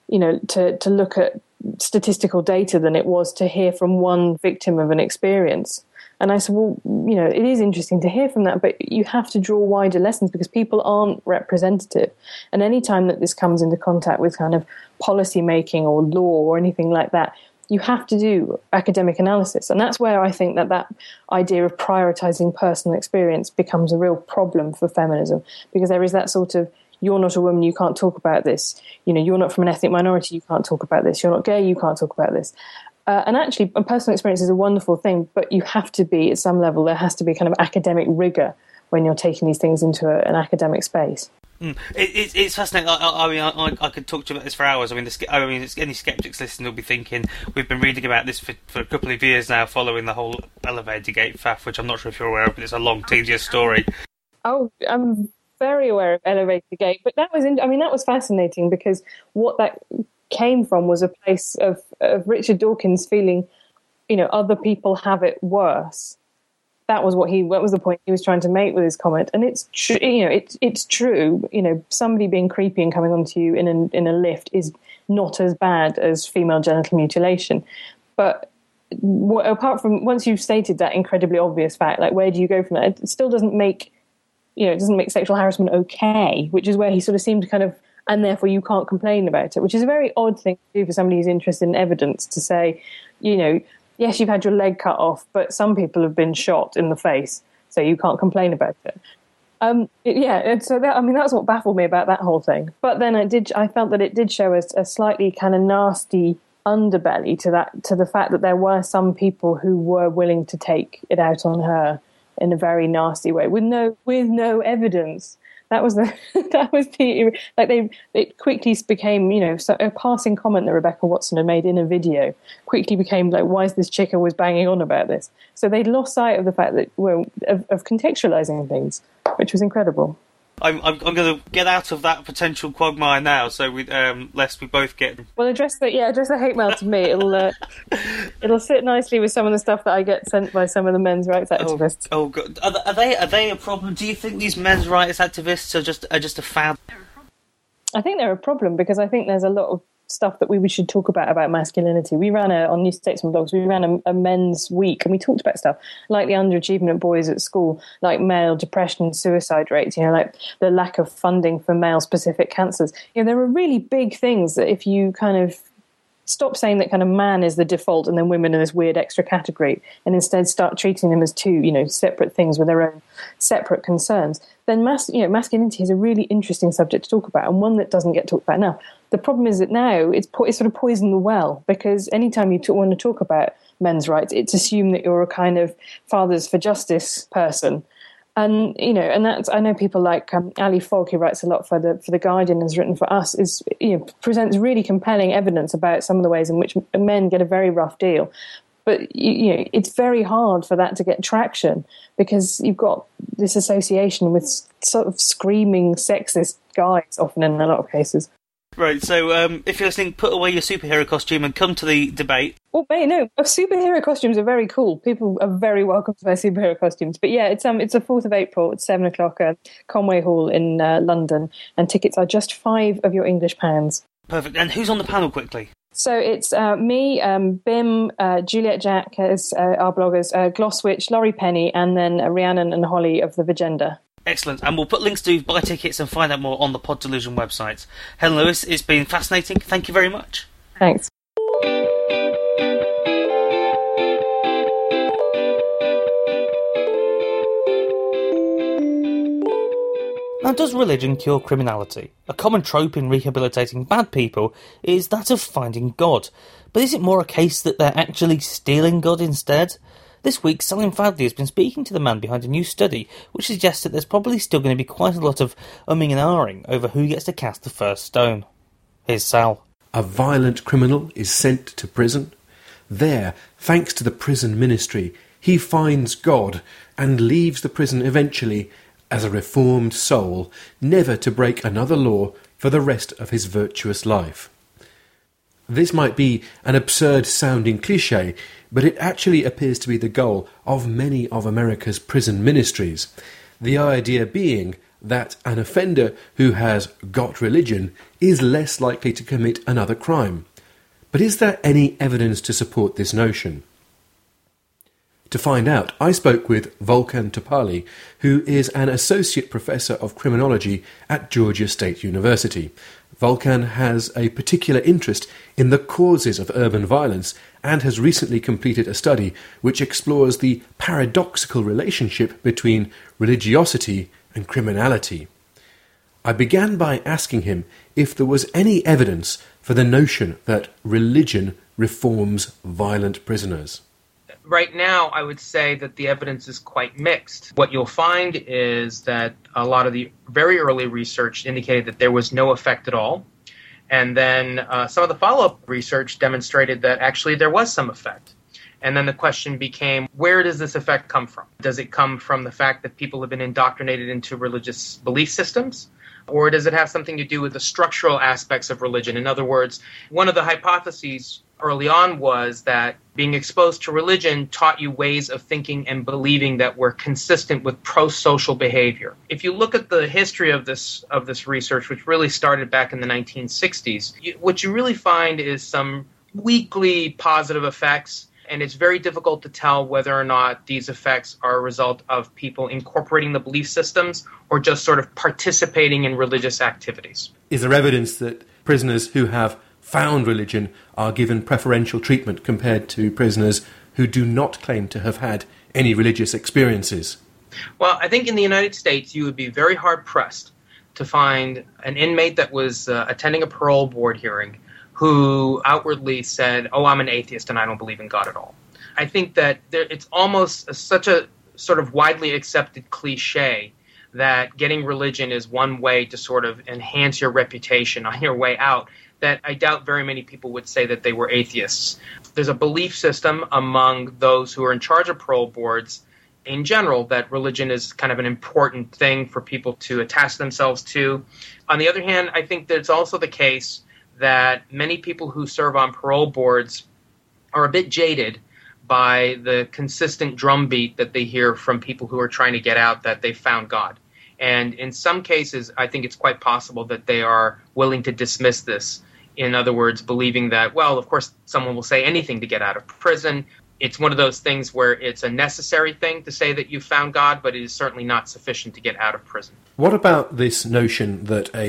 look at statistical data than it was to hear from one victim of an experience. And I said, well, it is interesting to hear from that, but you have to draw wider lessons because people aren't representative. And any time that this comes into contact with kind of policy making or law or anything like that, you have to do academic analysis. And that's where I think that idea of prioritizing personal experience becomes a real problem for feminism, because there is that sort of, you're not a woman, you can't talk about this. You're not from an ethnic minority, you can't talk about this. You're not gay, you can't talk about this. And actually, personal experience is a wonderful thing, but you have to be, at some level, there has to be kind of academic rigour when you're taking these things into an academic space.
It's fascinating. I could talk to you about this for hours. Any skeptics listening will be thinking, we've been reading about this for a couple of years now, following the whole Elevator Gate faff, which I'm not sure if you're aware of, but it's a long, tedious story.
Oh, I'm very aware of Elevator Gate, but that was fascinating, because what that came from was a place of Richard Dawkins feeling, other people have it worse. That was what was the point he was trying to make with his comment. And it's true, it's true. Somebody being creepy and coming onto you in a lift is not as bad as female genital mutilation. But apart from, once you've stated that incredibly obvious fact, like, where do you go from that? It still doesn't make, it doesn't make sexual harassment okay, which is where he sort of seemed to kind of, and therefore you can't complain about it, which is a very odd thing to do for somebody who's interested in evidence, to say, yes, you've had your leg cut off, but some people have been shot in the face, so you can't complain about it. So that's what baffled me about that whole thing. But then I felt that it did show us a slightly kind of nasty underbelly to the fact that there were some people who were willing to take it out on her in a very nasty way with no evidence. It quickly became, a passing comment that Rebecca Watson had made in a video quickly became like, why is this chick always banging on about this? So they'd lost sight of the fact that, of contextualizing things, which was incredible.
I'm going to get out of that potential quagmire now, so lest we both get.
Well, address the hate mail to me. It'll sit nicely with some of the stuff that I get sent by some of the men's rights activists.
Oh God, are they a problem? Do you think these men's rights activists are just a fad?
I think they're a problem, because I think there's a lot of stuff that we should talk about masculinity. We ran on New Statesman blogs, we ran a men's week, and we talked about stuff like the underachievement of boys at school, like male depression and suicide rates, like the lack of funding for male specific cancers. There are really big things that if you kind of stop saying that kind of man is the default and then women are this weird extra category, and instead start treating them as two, separate things with their own separate concerns, then masculinity is a really interesting subject to talk about, and one that doesn't get talked about now. The problem is that now it's sort of poisoned the well, because anytime you want to talk about men's rights, it's assumed that you're a kind of fathers for justice person. And and that's, I know people like Ali Fogg, who writes a lot for the Guardian, has written for us, presents really compelling evidence about some of the ways in which men get a very rough deal. But it's very hard for that to get traction, because you've got this association with sort of screaming sexist guys, often in a lot of cases.
Right, so if you're listening, put away your superhero costume and come to the debate.
Well, no, superhero costumes are very cool. People are very welcome to wear superhero costumes. But yeah, it's the 4th of April at 7 o'clock at Conway Hall in London, and tickets are just £5 of your English pounds.
Perfect. And who's on the panel, quickly?
So it's me, Bim, Juliet Jack as our bloggers, Glosswitch, Laurie Penny, and then Rhiannon and Holly of the Vigenda.
Excellent, and we'll put links to buy tickets and find out more on the Pod Delusion website. Helen Lewis, it's been fascinating. Thank you very much.
Thanks.
Now, does religion cure criminality? A common trope in rehabilitating bad people is that of finding God. But is it more a case that they're actually stealing God instead? This week, Salim Fadli has been speaking to the man behind a new study which suggests that there's probably still going to be quite a lot of umming and ahhing over who gets to cast the first stone. Here's Sal.
A violent criminal is sent to prison. There, thanks to the prison ministry, he finds God and leaves the prison eventually as a reformed soul, never to break another law for the rest of his virtuous life. This might be an absurd-sounding cliché, but it actually appears to be the goal of many of America's prison ministries, the idea being that an offender who has got religion is less likely to commit another crime. But is there any evidence to support this notion? To find out, I spoke with Volkan Topali, who is an associate professor of criminology at Georgia State University. Volkan has a particular interest in the causes of urban violence and has recently completed a study which explores the paradoxical relationship between religiosity and criminality. I began by asking him if there was any evidence for the notion that religion reforms violent prisoners.
Right now, I would say that the evidence is quite mixed. What you'll find is that a lot of the very early research indicated that there was no effect at all. And then some of the follow-up research demonstrated that actually there was some effect. And then the question became, where does this effect come from? Does it come from the fact that people have been indoctrinated into religious belief systems? Or does it have something to do with the structural aspects of religion? In other words, one of the hypotheses early on was that being exposed to religion taught you ways of thinking and believing that were consistent with pro-social behavior. If you look at the history of this research, which really started back in the 1960s, what you really find is some weakly positive effects, and it's very difficult to tell whether or not these effects are a result of people incorporating the belief systems or just sort of participating in religious activities.
Is there evidence that prisoners who have found religion are given preferential treatment compared to prisoners who do not claim to have had any religious experiences?
Well, I think in the United States you would be very hard-pressed to find an inmate that was attending a parole board hearing who outwardly said, "Oh, I'm an atheist and I don't believe in God at all." I think that it's almost such a sort of widely accepted cliche that getting religion is one way to sort of enhance your reputation on your way out, that I doubt very many people would say that they were atheists. There's a belief system among those who are in charge of parole boards in general that religion is kind of an important thing for people to attach themselves to. On the other hand, I think that it's also the case that many people who serve on parole boards are a bit jaded by the consistent drumbeat that they hear from people who are trying to get out that they found God. And in some cases, I think it's quite possible that they are willing to dismiss this. In other words, believing that, well, of course, someone will say anything to get out of prison. It's one of those things where it's a necessary thing to say that you found God, but it is certainly not sufficient to get out of prison.
What about this notion that a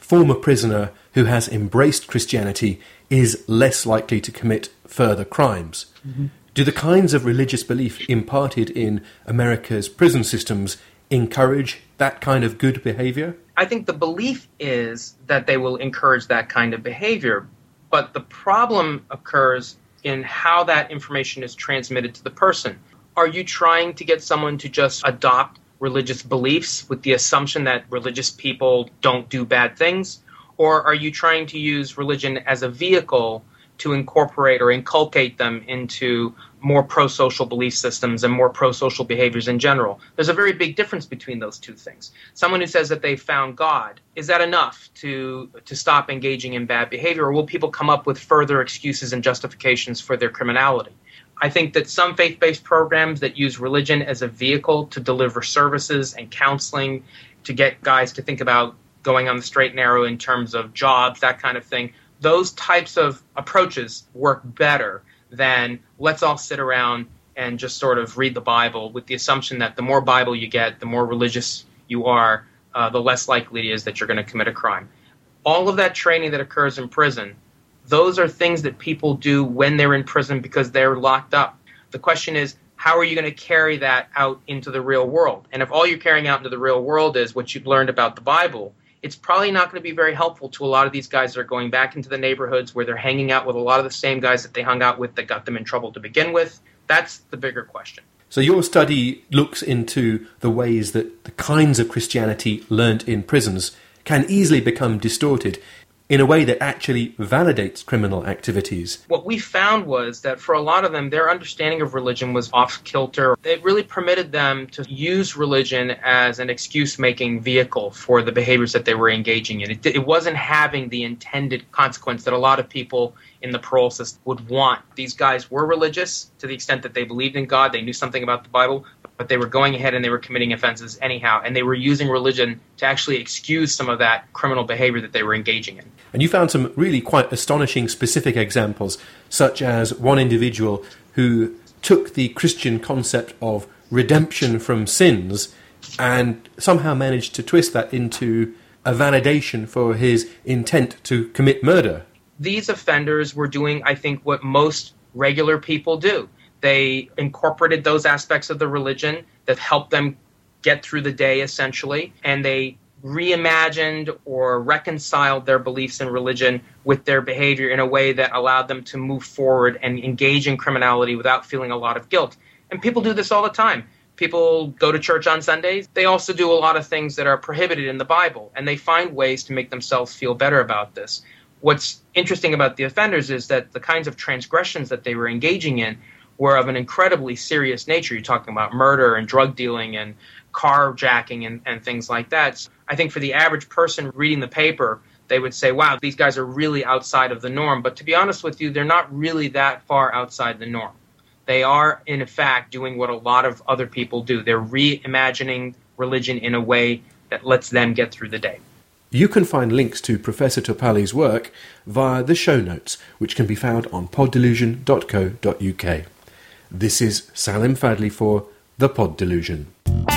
former prisoner who has embraced Christianity is less likely to commit further crimes. Mm-hmm. Do the kinds of religious belief imparted in America's prison systems encourage that kind of good behavior?
I think the belief is that they will encourage that kind of behavior, but the problem occurs in how that information is transmitted to the person. Are you trying to get someone to just adopt religious beliefs with the assumption that religious people don't do bad things? Or are you trying to use religion as a vehicle to incorporate or inculcate them into more pro-social belief systems and more pro-social behaviors in general? There's a very big difference between those two things. Someone who says that they found God, is that enough to stop engaging in bad behavior, or will people come up with further excuses and justifications for their criminality? I think that some faith-based programs that use religion as a vehicle to deliver services and counseling, to get guys to think about going on the straight and narrow in terms of jobs, that kind of thing, those types of approaches work better than let's all sit around and just sort of read the Bible with the assumption that the more Bible you get, the more religious you are, the less likely it is that you're going to commit a crime. All of that training that occurs in prison, those are things that people do when they're in prison because they're locked up. The question is, how are you going to carry that out into the real world? And if all you're carrying out into the real world is what you've learned about the Bible, it's probably not going to be very helpful to a lot of these guys that are going back into the neighborhoods where they're hanging out with a lot of the same guys that they hung out with that got them in trouble to begin with. That's the bigger question.
So your study looks into the ways that the kinds of Christianity learnt in prisons can easily become distorted in a way that actually validates criminal activities.
What we found was that for a lot of them, their understanding of religion was off-kilter. It really permitted them to use religion as an excuse-making vehicle for the behaviors that they were engaging in. It wasn't having the intended consequence that a lot of people in the parole system would want. These guys were religious to the extent that they believed in God, they knew something about the Bible, but they were going ahead and they were committing offenses anyhow, and they were using religion to actually excuse some of that criminal behavior that they were engaging in.
And you found some really quite astonishing specific examples, such as one individual who took the Christian concept of redemption from sins and somehow managed to twist that into a validation for his intent to commit murder.
These offenders were doing, I think, what most regular people do. They incorporated those aspects of the religion that helped them get through the day, essentially, and they reimagined or reconciled their beliefs in religion with their behavior in a way that allowed them to move forward and engage in criminality without feeling a lot of guilt. And people do this all the time. People go to church on Sundays. They also do a lot of things that are prohibited in the Bible, and they find ways to make themselves feel better about this. What's interesting about the offenders is that the kinds of transgressions that they were engaging in were of an incredibly serious nature. You're talking about murder and drug dealing and carjacking and things like that. So I think for the average person reading the paper, they would say, wow, these guys are really outside of the norm. But to be honest with you, they're not really that far outside the norm. They are, in fact, doing what a lot of other people do. They're reimagining religion in a way that lets them get through the day.
You can find links to Professor Topali's work via the show notes, which can be found on poddelusion.co.uk. This is Salim Fadli for The Pod Delusion.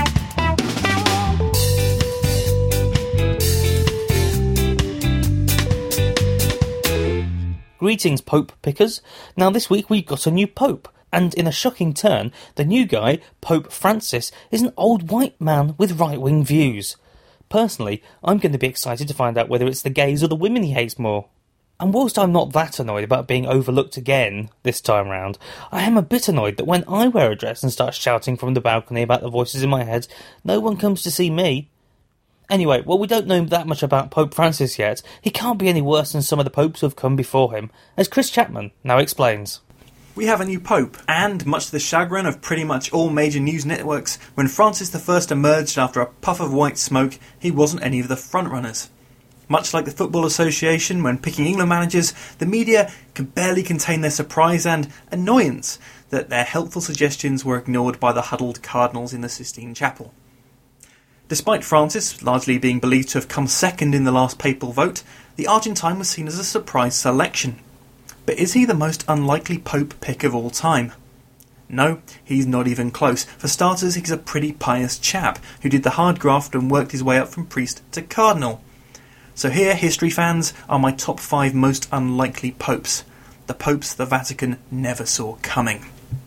Greetings, Pope Pickers. Now this week we got a new Pope, and in a shocking turn, the new guy, Pope Francis, is an old white man with right-wing views. Personally, I'm going to be excited to find out whether it's the gays or the women he hates more. And whilst I'm not that annoyed about being overlooked again this time round, I am a bit annoyed that when I wear a dress and start shouting from the balcony about the voices in my head, no one comes to see me. Anyway, well, we don't know that much about Pope Francis yet. He can't be any worse than some of the popes who have come before him, as Chris Chapman now explains.
We have a new pope, and much to the chagrin of pretty much all major news networks, when Francis I emerged after a puff of white smoke, he wasn't any of the frontrunners. Much like the Football Association when picking England managers, the media can barely contain their surprise and annoyance that their helpful suggestions were ignored by the huddled cardinals in the Sistine Chapel. Despite Francis largely being believed to have come second in the last papal vote, the Argentine was seen as a surprise selection. But is he the most unlikely pope pick of all time? No, he's not even close. For starters, he's a pretty pious chap who did the hard graft and worked his way up from priest to cardinal. So here, history fans, are my top 5 most unlikely popes. The popes the Vatican never saw coming.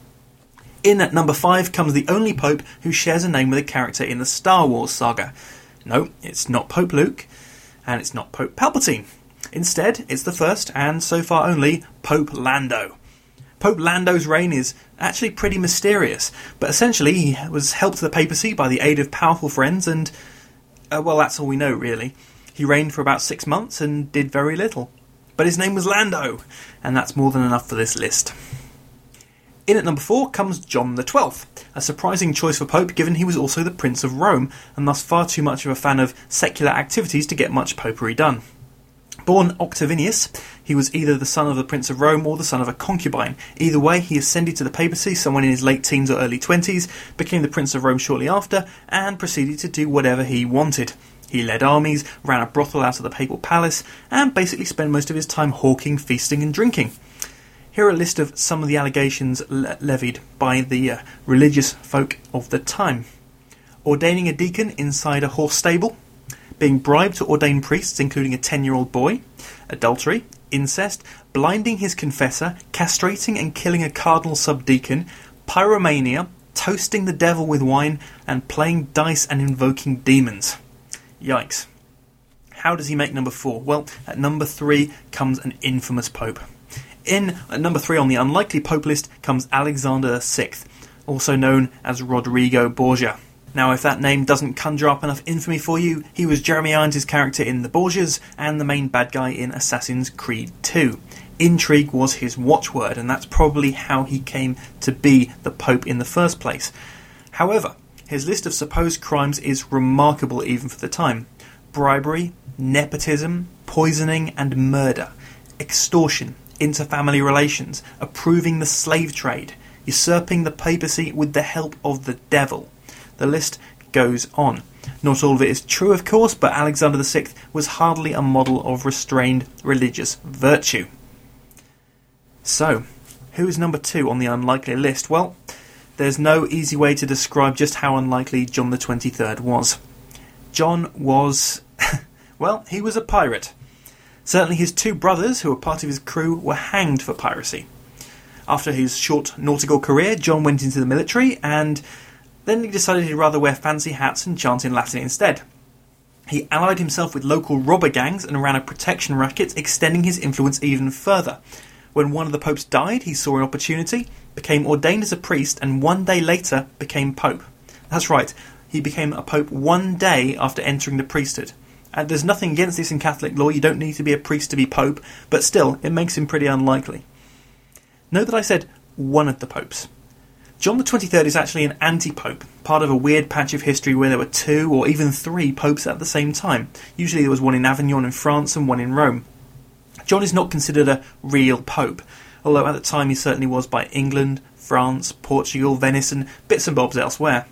In at number 5 comes the only pope who shares a name with a character in the Star Wars saga. No, it's not Pope Luke, and it's not Pope Palpatine. Instead, it's the first, and so far only, Pope Lando. Pope Lando's reign is actually pretty mysterious, but essentially he was helped to the papacy by the aid of powerful friends, and, well, that's all we know, really. He reigned for about 6 months and did very little. But his name was Lando, and that's more than enough for this list. In at number 4 comes John XII, a surprising choice for Pope given he was also the Prince of Rome, and thus far too much of a fan of secular activities to get much popery done. Born Octavianus, he was either the son of the Prince of Rome or the son of a concubine. Either way, he ascended to the papacy somewhere in his late teens or early 20s, became the Prince of Rome shortly after, and proceeded to do whatever he wanted. He led armies, ran a brothel out of the papal palace, and basically spent most of his time hawking, feasting and drinking. Here are a list of some of the allegations levied by the religious folk of the time. Ordaining a deacon inside a horse stable, being bribed to ordain priests, including a 10-year-old boy, adultery, incest, blinding his confessor, castrating and killing a cardinal subdeacon, pyromania, toasting the devil with wine, and playing dice and invoking demons. Yikes. How does he make number 4? Well, at number 3 comes an infamous pope. In at number 3 on the unlikely pope list comes Alexander VI, also known as Rodrigo Borgia. Now, if that name doesn't conjure up enough infamy for you, he was Jeremy Irons' character in The Borgias and the main bad guy in Assassin's Creed 2. Intrigue was his watchword, and that's probably how he came to be the Pope in the first place. However, his list of supposed crimes is remarkable even for the time. Bribery, nepotism, poisoning and murder, extortion, interfamily relations, approving the slave trade, usurping the papacy with the help of the devil. The list goes on. Not all of it is true, of course, but Alexander VI was hardly a model of restrained religious virtue. So, who is number 2 on the unlikely list? Well, there's no easy way to describe just how unlikely John XXIII was. John was, well, he was a pirate. Certainly his 2 brothers, who were part of his crew, were hanged for piracy. After his short nautical career, John went into the military, and then he decided he'd rather wear fancy hats and chant in Latin instead. He allied himself with local robber gangs and ran a protection racket, extending his influence even further. When one of the popes died, he saw an opportunity, became ordained as a priest, and 1 day later became pope. That's right, he became a pope 1 day after entering the priesthood. And there's nothing against this in Catholic law, you don't need to be a priest to be pope, but still, it makes him pretty unlikely. Note that I said one of the popes. John XXIII is actually an anti-pope, part of a weird patch of history where there were 2 or even 3 popes at the same time. Usually there was one in Avignon in France and one in Rome. John is not considered a real pope, although at the time he certainly was by England, France, Portugal, Venice and bits and bobs elsewhere.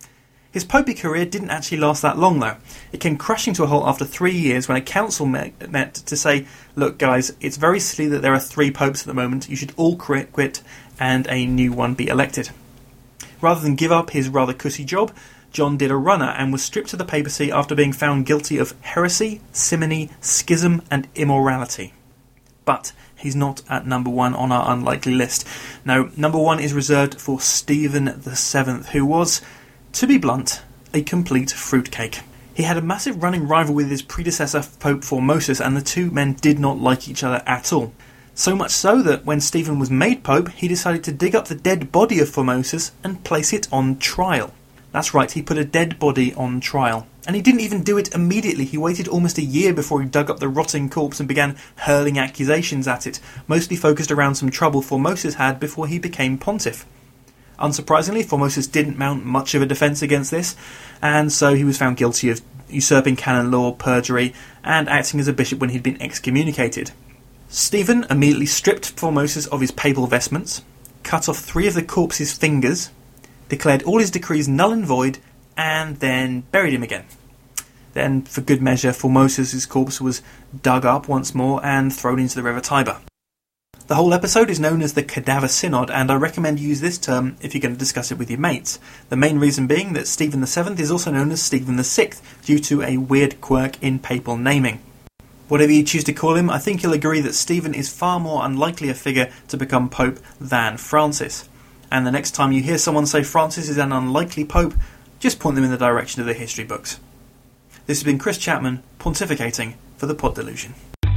His popey career didn't actually last that long though. It came crashing to a halt after 3 years when a council met to say, look guys, it's very silly that there are 3 popes at the moment, you should all quit and a new one be elected. Rather than give up his rather cussy job, John did a runner and was stripped of the papacy after being found guilty of heresy, simony, schism and immorality. But he's not at number 1 on our unlikely list. No, number 1 is reserved for Stephen VII, who was, to be blunt, a complete fruitcake. He had a massive running rival with his predecessor, Pope Formosus, and the 2 men did not like each other at all. So much so that when Stephen was made Pope, he decided to dig up the dead body of Formosus and place it on trial. That's right, he put a dead body on trial. And he didn't even do it immediately. He waited almost a year before he dug up the rotting corpse and began hurling accusations at it, mostly focused around some trouble Formosus had before he became pontiff. Unsurprisingly, Formosus didn't mount much of a defence against this, and so he was found guilty of usurping canon law, perjury, and acting as a bishop when he'd been excommunicated. Stephen immediately stripped Formosus of his papal vestments, cut off 3 of the corpse's fingers, declared all his decrees null and void, and then buried him again. Then, for good measure, Formosus' corpse was dug up once more and thrown into the River Tiber. The whole episode is known as the Cadaver Synod, and I recommend you use this term if you're going to discuss it with your mates. The main reason being that Stephen VII is also known as Stephen VI, due to a weird quirk in papal naming. Whatever you choose to call him, I think you'll agree that Stephen is far more unlikely a figure to become Pope than Francis. And the next time you hear someone say Francis is an unlikely Pope, just point them in the direction of the history books. This has been Chris Chapman, pontificating for the Pod Delusion.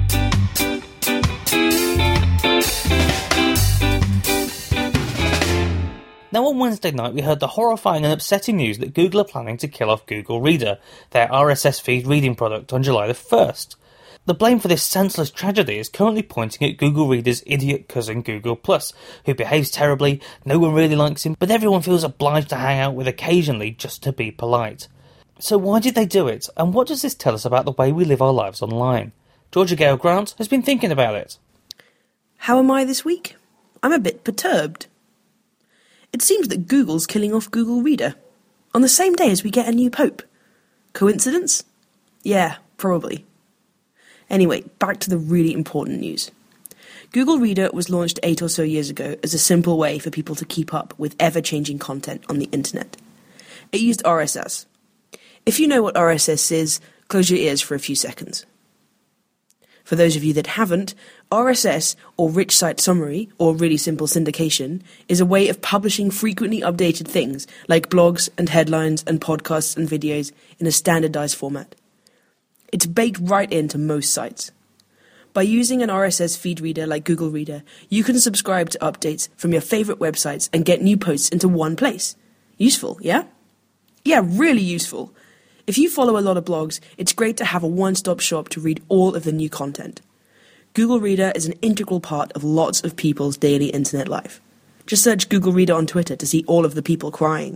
Now on Wednesday night we heard the horrifying and upsetting news that Google are planning to kill off Google Reader, their RSS feed reading product, on July the 1st. The blame for this senseless tragedy is currently pointing at Google Reader's idiot cousin Google+, who behaves terribly, no one really likes him, but everyone feels obliged to hang out with occasionally just to be polite. So why did they do it, and what does this tell us about the way we live our lives online? Georgia Gale Grant has been thinking about it.
How am I this week? I'm a bit perturbed. It seems that Google's killing off Google Reader, on the same day as we get a new pope. Coincidence? Yeah, probably. Anyway, back to the really important news. Google Reader was launched 8 or so years ago as a simple way for people to keep up with ever-changing content on the internet. It used RSS. If you know what RSS is, close your ears for a few seconds. For those of you that haven't, RSS, or Rich Site Summary, or really simple syndication, is a way of publishing frequently updated things like blogs and headlines and podcasts and videos in a standardized format. It's baked right into most sites. By using an RSS feed reader like Google Reader, you can subscribe to updates from your favorite websites and get new posts into one place. Useful, yeah? Yeah, really useful. If you follow a lot of blogs, it's great to have a one-stop shop to read all of the new content. Google Reader is an integral part of lots of people's daily internet life. Just search Google Reader on Twitter to see all of the people crying.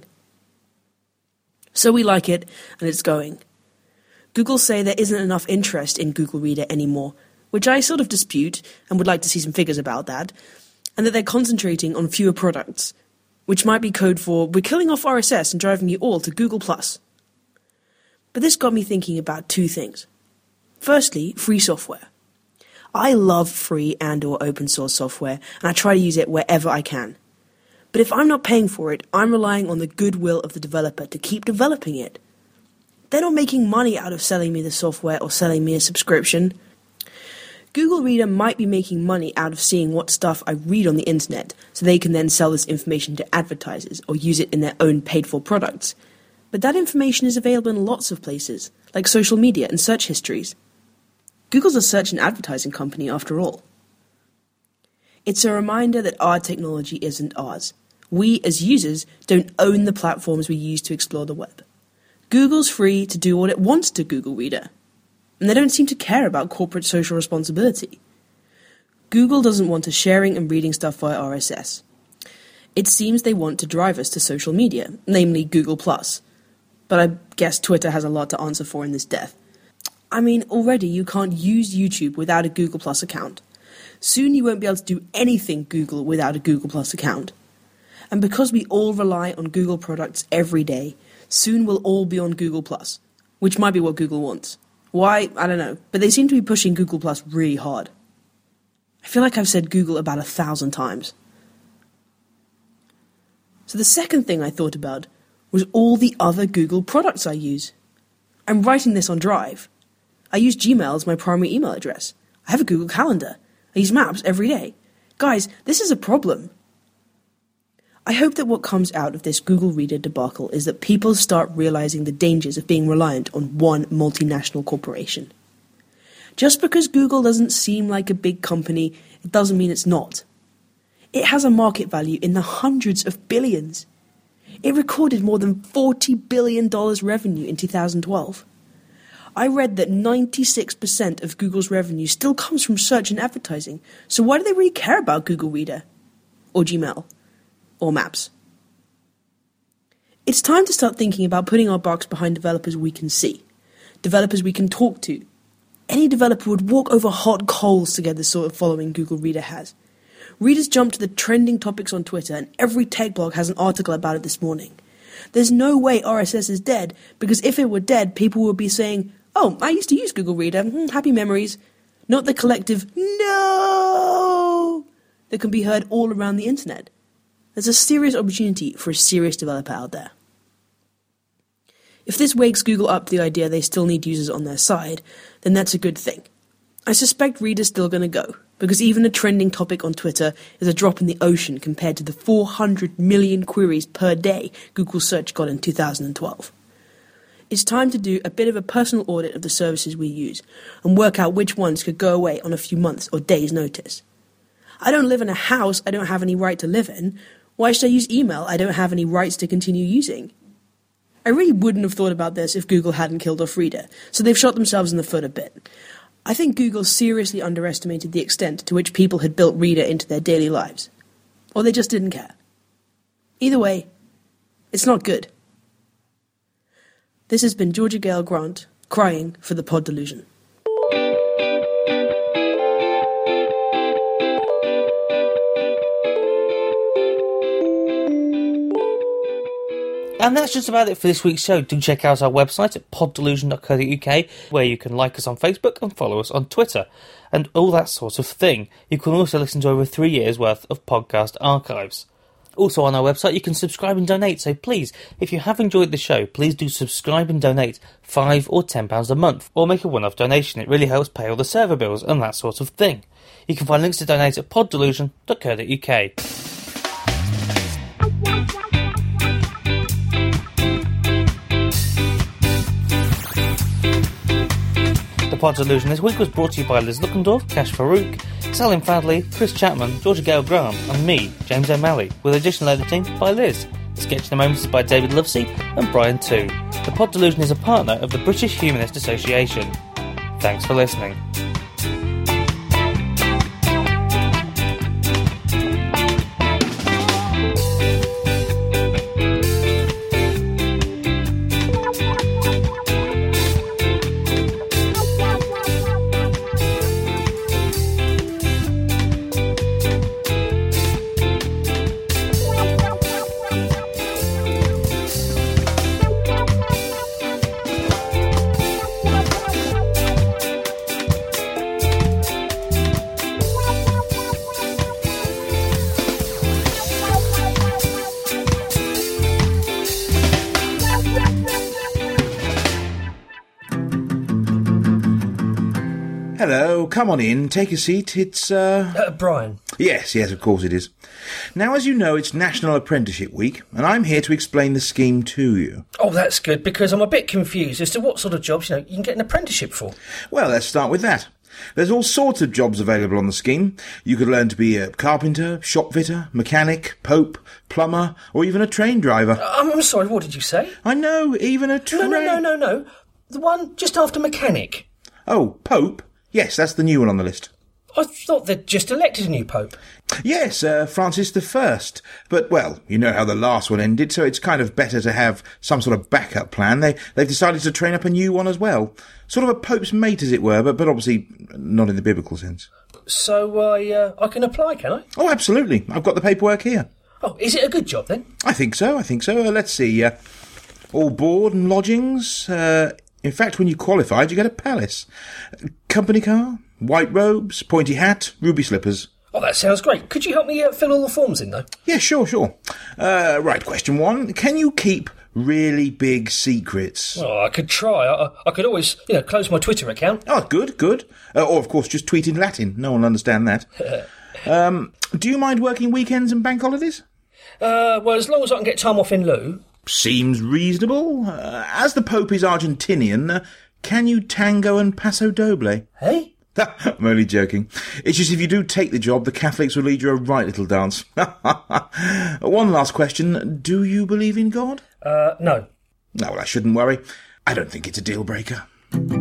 So we like it, and it's going. Google say there isn't enough interest in Google Reader anymore, which I sort of dispute and would like to see some figures about that, and that they're concentrating on fewer products, which might be code for we're killing off RSS and driving you all to Google+. But this got me thinking about two things. Firstly, free software. I love free and or open source software, and I try to use it wherever I can. But if I'm not paying for it, I'm relying on the goodwill of the developer to keep developing it. They're not making money out of selling me the software or selling me a subscription. Google Reader might be making money out of seeing what stuff I read on the internet, so they can then sell this information to advertisers or use it in their own paid-for products. But that information is available in lots of places, like social media and search histories. Google's a search and advertising company after all. It's a reminder that our technology isn't ours. We, as users, don't own the platforms we use to explore the web. Google's free to do what it wants to Google Reader, and they don't seem to care about corporate social responsibility. Google doesn't want us sharing and reading stuff via RSS. It seems they want to drive us to social media, namely Google+. But I guess Twitter has a lot to answer for in this death. I mean, already you can't use YouTube without a Google Plus account. Soon you won't be able to do anything Google without a Google Plus account. And because we all rely on Google products every day, soon we'll all be on Google Plus, which might be what Google wants. Why? I don't know, but they seem to be pushing Google Plus really hard. I feel like I've said Google about 1,000 times. So the second thing I thought about was all the other Google products I use. I'm writing this on Drive. I use Gmail as my primary email address. I have a Google Calendar. I use Maps every day. Guys, this is a problem. I hope that what comes out of this Google Reader debacle is that people start realizing the dangers of being reliant on one multinational corporation. Just because Google doesn't seem like a big company, it doesn't mean it's not. It has a market value in the hundreds of billions. It recorded more than $40 billion revenue in 2012. I read that 96% of Google's revenue still comes from search and advertising, so why do they really care about Google Reader? Or Gmail? Or Maps? It's time to start thinking about putting our bucks behind developers we can see, developers we can talk to. Any developer would walk over hot coals to get the sort of following Google Reader has. Readers jump to the trending topics on Twitter, and every tech blog has an article about it this morning. There's no way RSS is dead, because if it were dead, people would be saying, "Oh, I used to use Google Reader, happy memories." Not the collective "no" that can be heard all around the internet. There's a serious opportunity for a serious developer out there. If this wakes Google up to the idea they still need users on their side, then that's a good thing. I suspect readers still going to go, because even a trending topic on Twitter is a drop in the ocean compared to the 400 million queries per day Google search got in 2012. It's time to do a bit of a personal audit of the services we use and work out which ones could go away on a few months or days' notice. I don't live in a house I don't have any right to live in. Why should I use email I don't have any rights to continue using? I really wouldn't have thought about this if Google hadn't killed off Reader, so they've shot themselves in the foot a bit. I think Google seriously underestimated the extent to which people had built Reader into their daily lives. Or they just didn't care. Either way, it's not good. This has been Georgia Gale Grant, crying for the pod delusion.
And that's just about it for this week's show. Do check out our website at poddelusion.co.uk, where you can like us on Facebook and follow us on Twitter, and all that sort of thing. You can also listen to over 3 years' worth of podcast archives. Also on our website you can subscribe and donate, so please, if you have enjoyed the show, please do subscribe and donate £5 or £10 a month, or make a one-off donation. It really helps pay all the server bills and that sort of thing. You can find links to donate at poddelusion.co.uk. The Pod Delusion this week was brought to you by Liz Luckendorf, Cash Farouk, Salim Fadley, Chris Chapman, Georgia Gale Grant and me, James O'Malley, with additional editing by Liz. The sketch in the moments is by David Lovesey and Brian Too. The Pod Delusion is a partner of the British Humanist Association. Thanks for listening.
Hello, come on in, take a seat. It's,
Brian.
Yes, of course it is. Now, as you know, it's National Apprenticeship Week, and I'm here to explain the scheme to you.
Oh, that's good, because I'm a bit confused as to what sort of jobs, you can get an apprenticeship for.
Well, let's start with that. There's all sorts of jobs available on the scheme. You could learn to be a carpenter, shop fitter, mechanic, pope, plumber, or even a train driver.
I'm sorry, what did you say?
I know, even a train...
No. The one just after mechanic.
Oh, pope? Yes, that's the new one on the list.
I thought they'd just elected a new pope.
Yes, Francis I. But, well, you know how the last one ended, so it's kind of better to have some sort of backup plan. They've decided to train up a new one as well. Sort of a pope's mate, as it were, but obviously not in the biblical sense.
So I can apply, can I?
Oh, absolutely. I've got the paperwork here.
Oh, is it a good job, then?
I think so. Let's see. All board and lodgings. In fact, when you qualified, you get a palace. Company car, white robes, pointy hat, ruby slippers.
Oh, that sounds great. Could you help me fill all the forms in, though?
Yeah, sure. Right, question 1. Can you keep really big secrets?
Oh, I could try. I could always, close my Twitter account.
Oh, good. Or, of course, just tweet in Latin. No one will understand that. Do you mind working weekends and bank holidays?
Well, as long as I can get time off in lieu.
Seems reasonable. As the Pope is Argentinian, can you tango and paso doble?
Hey?
I'm only joking. It's just if you do take the job, the Catholics will lead you a right little dance. One last question. Do you believe in God?
No.
No, well, I shouldn't worry. I don't think it's a deal breaker.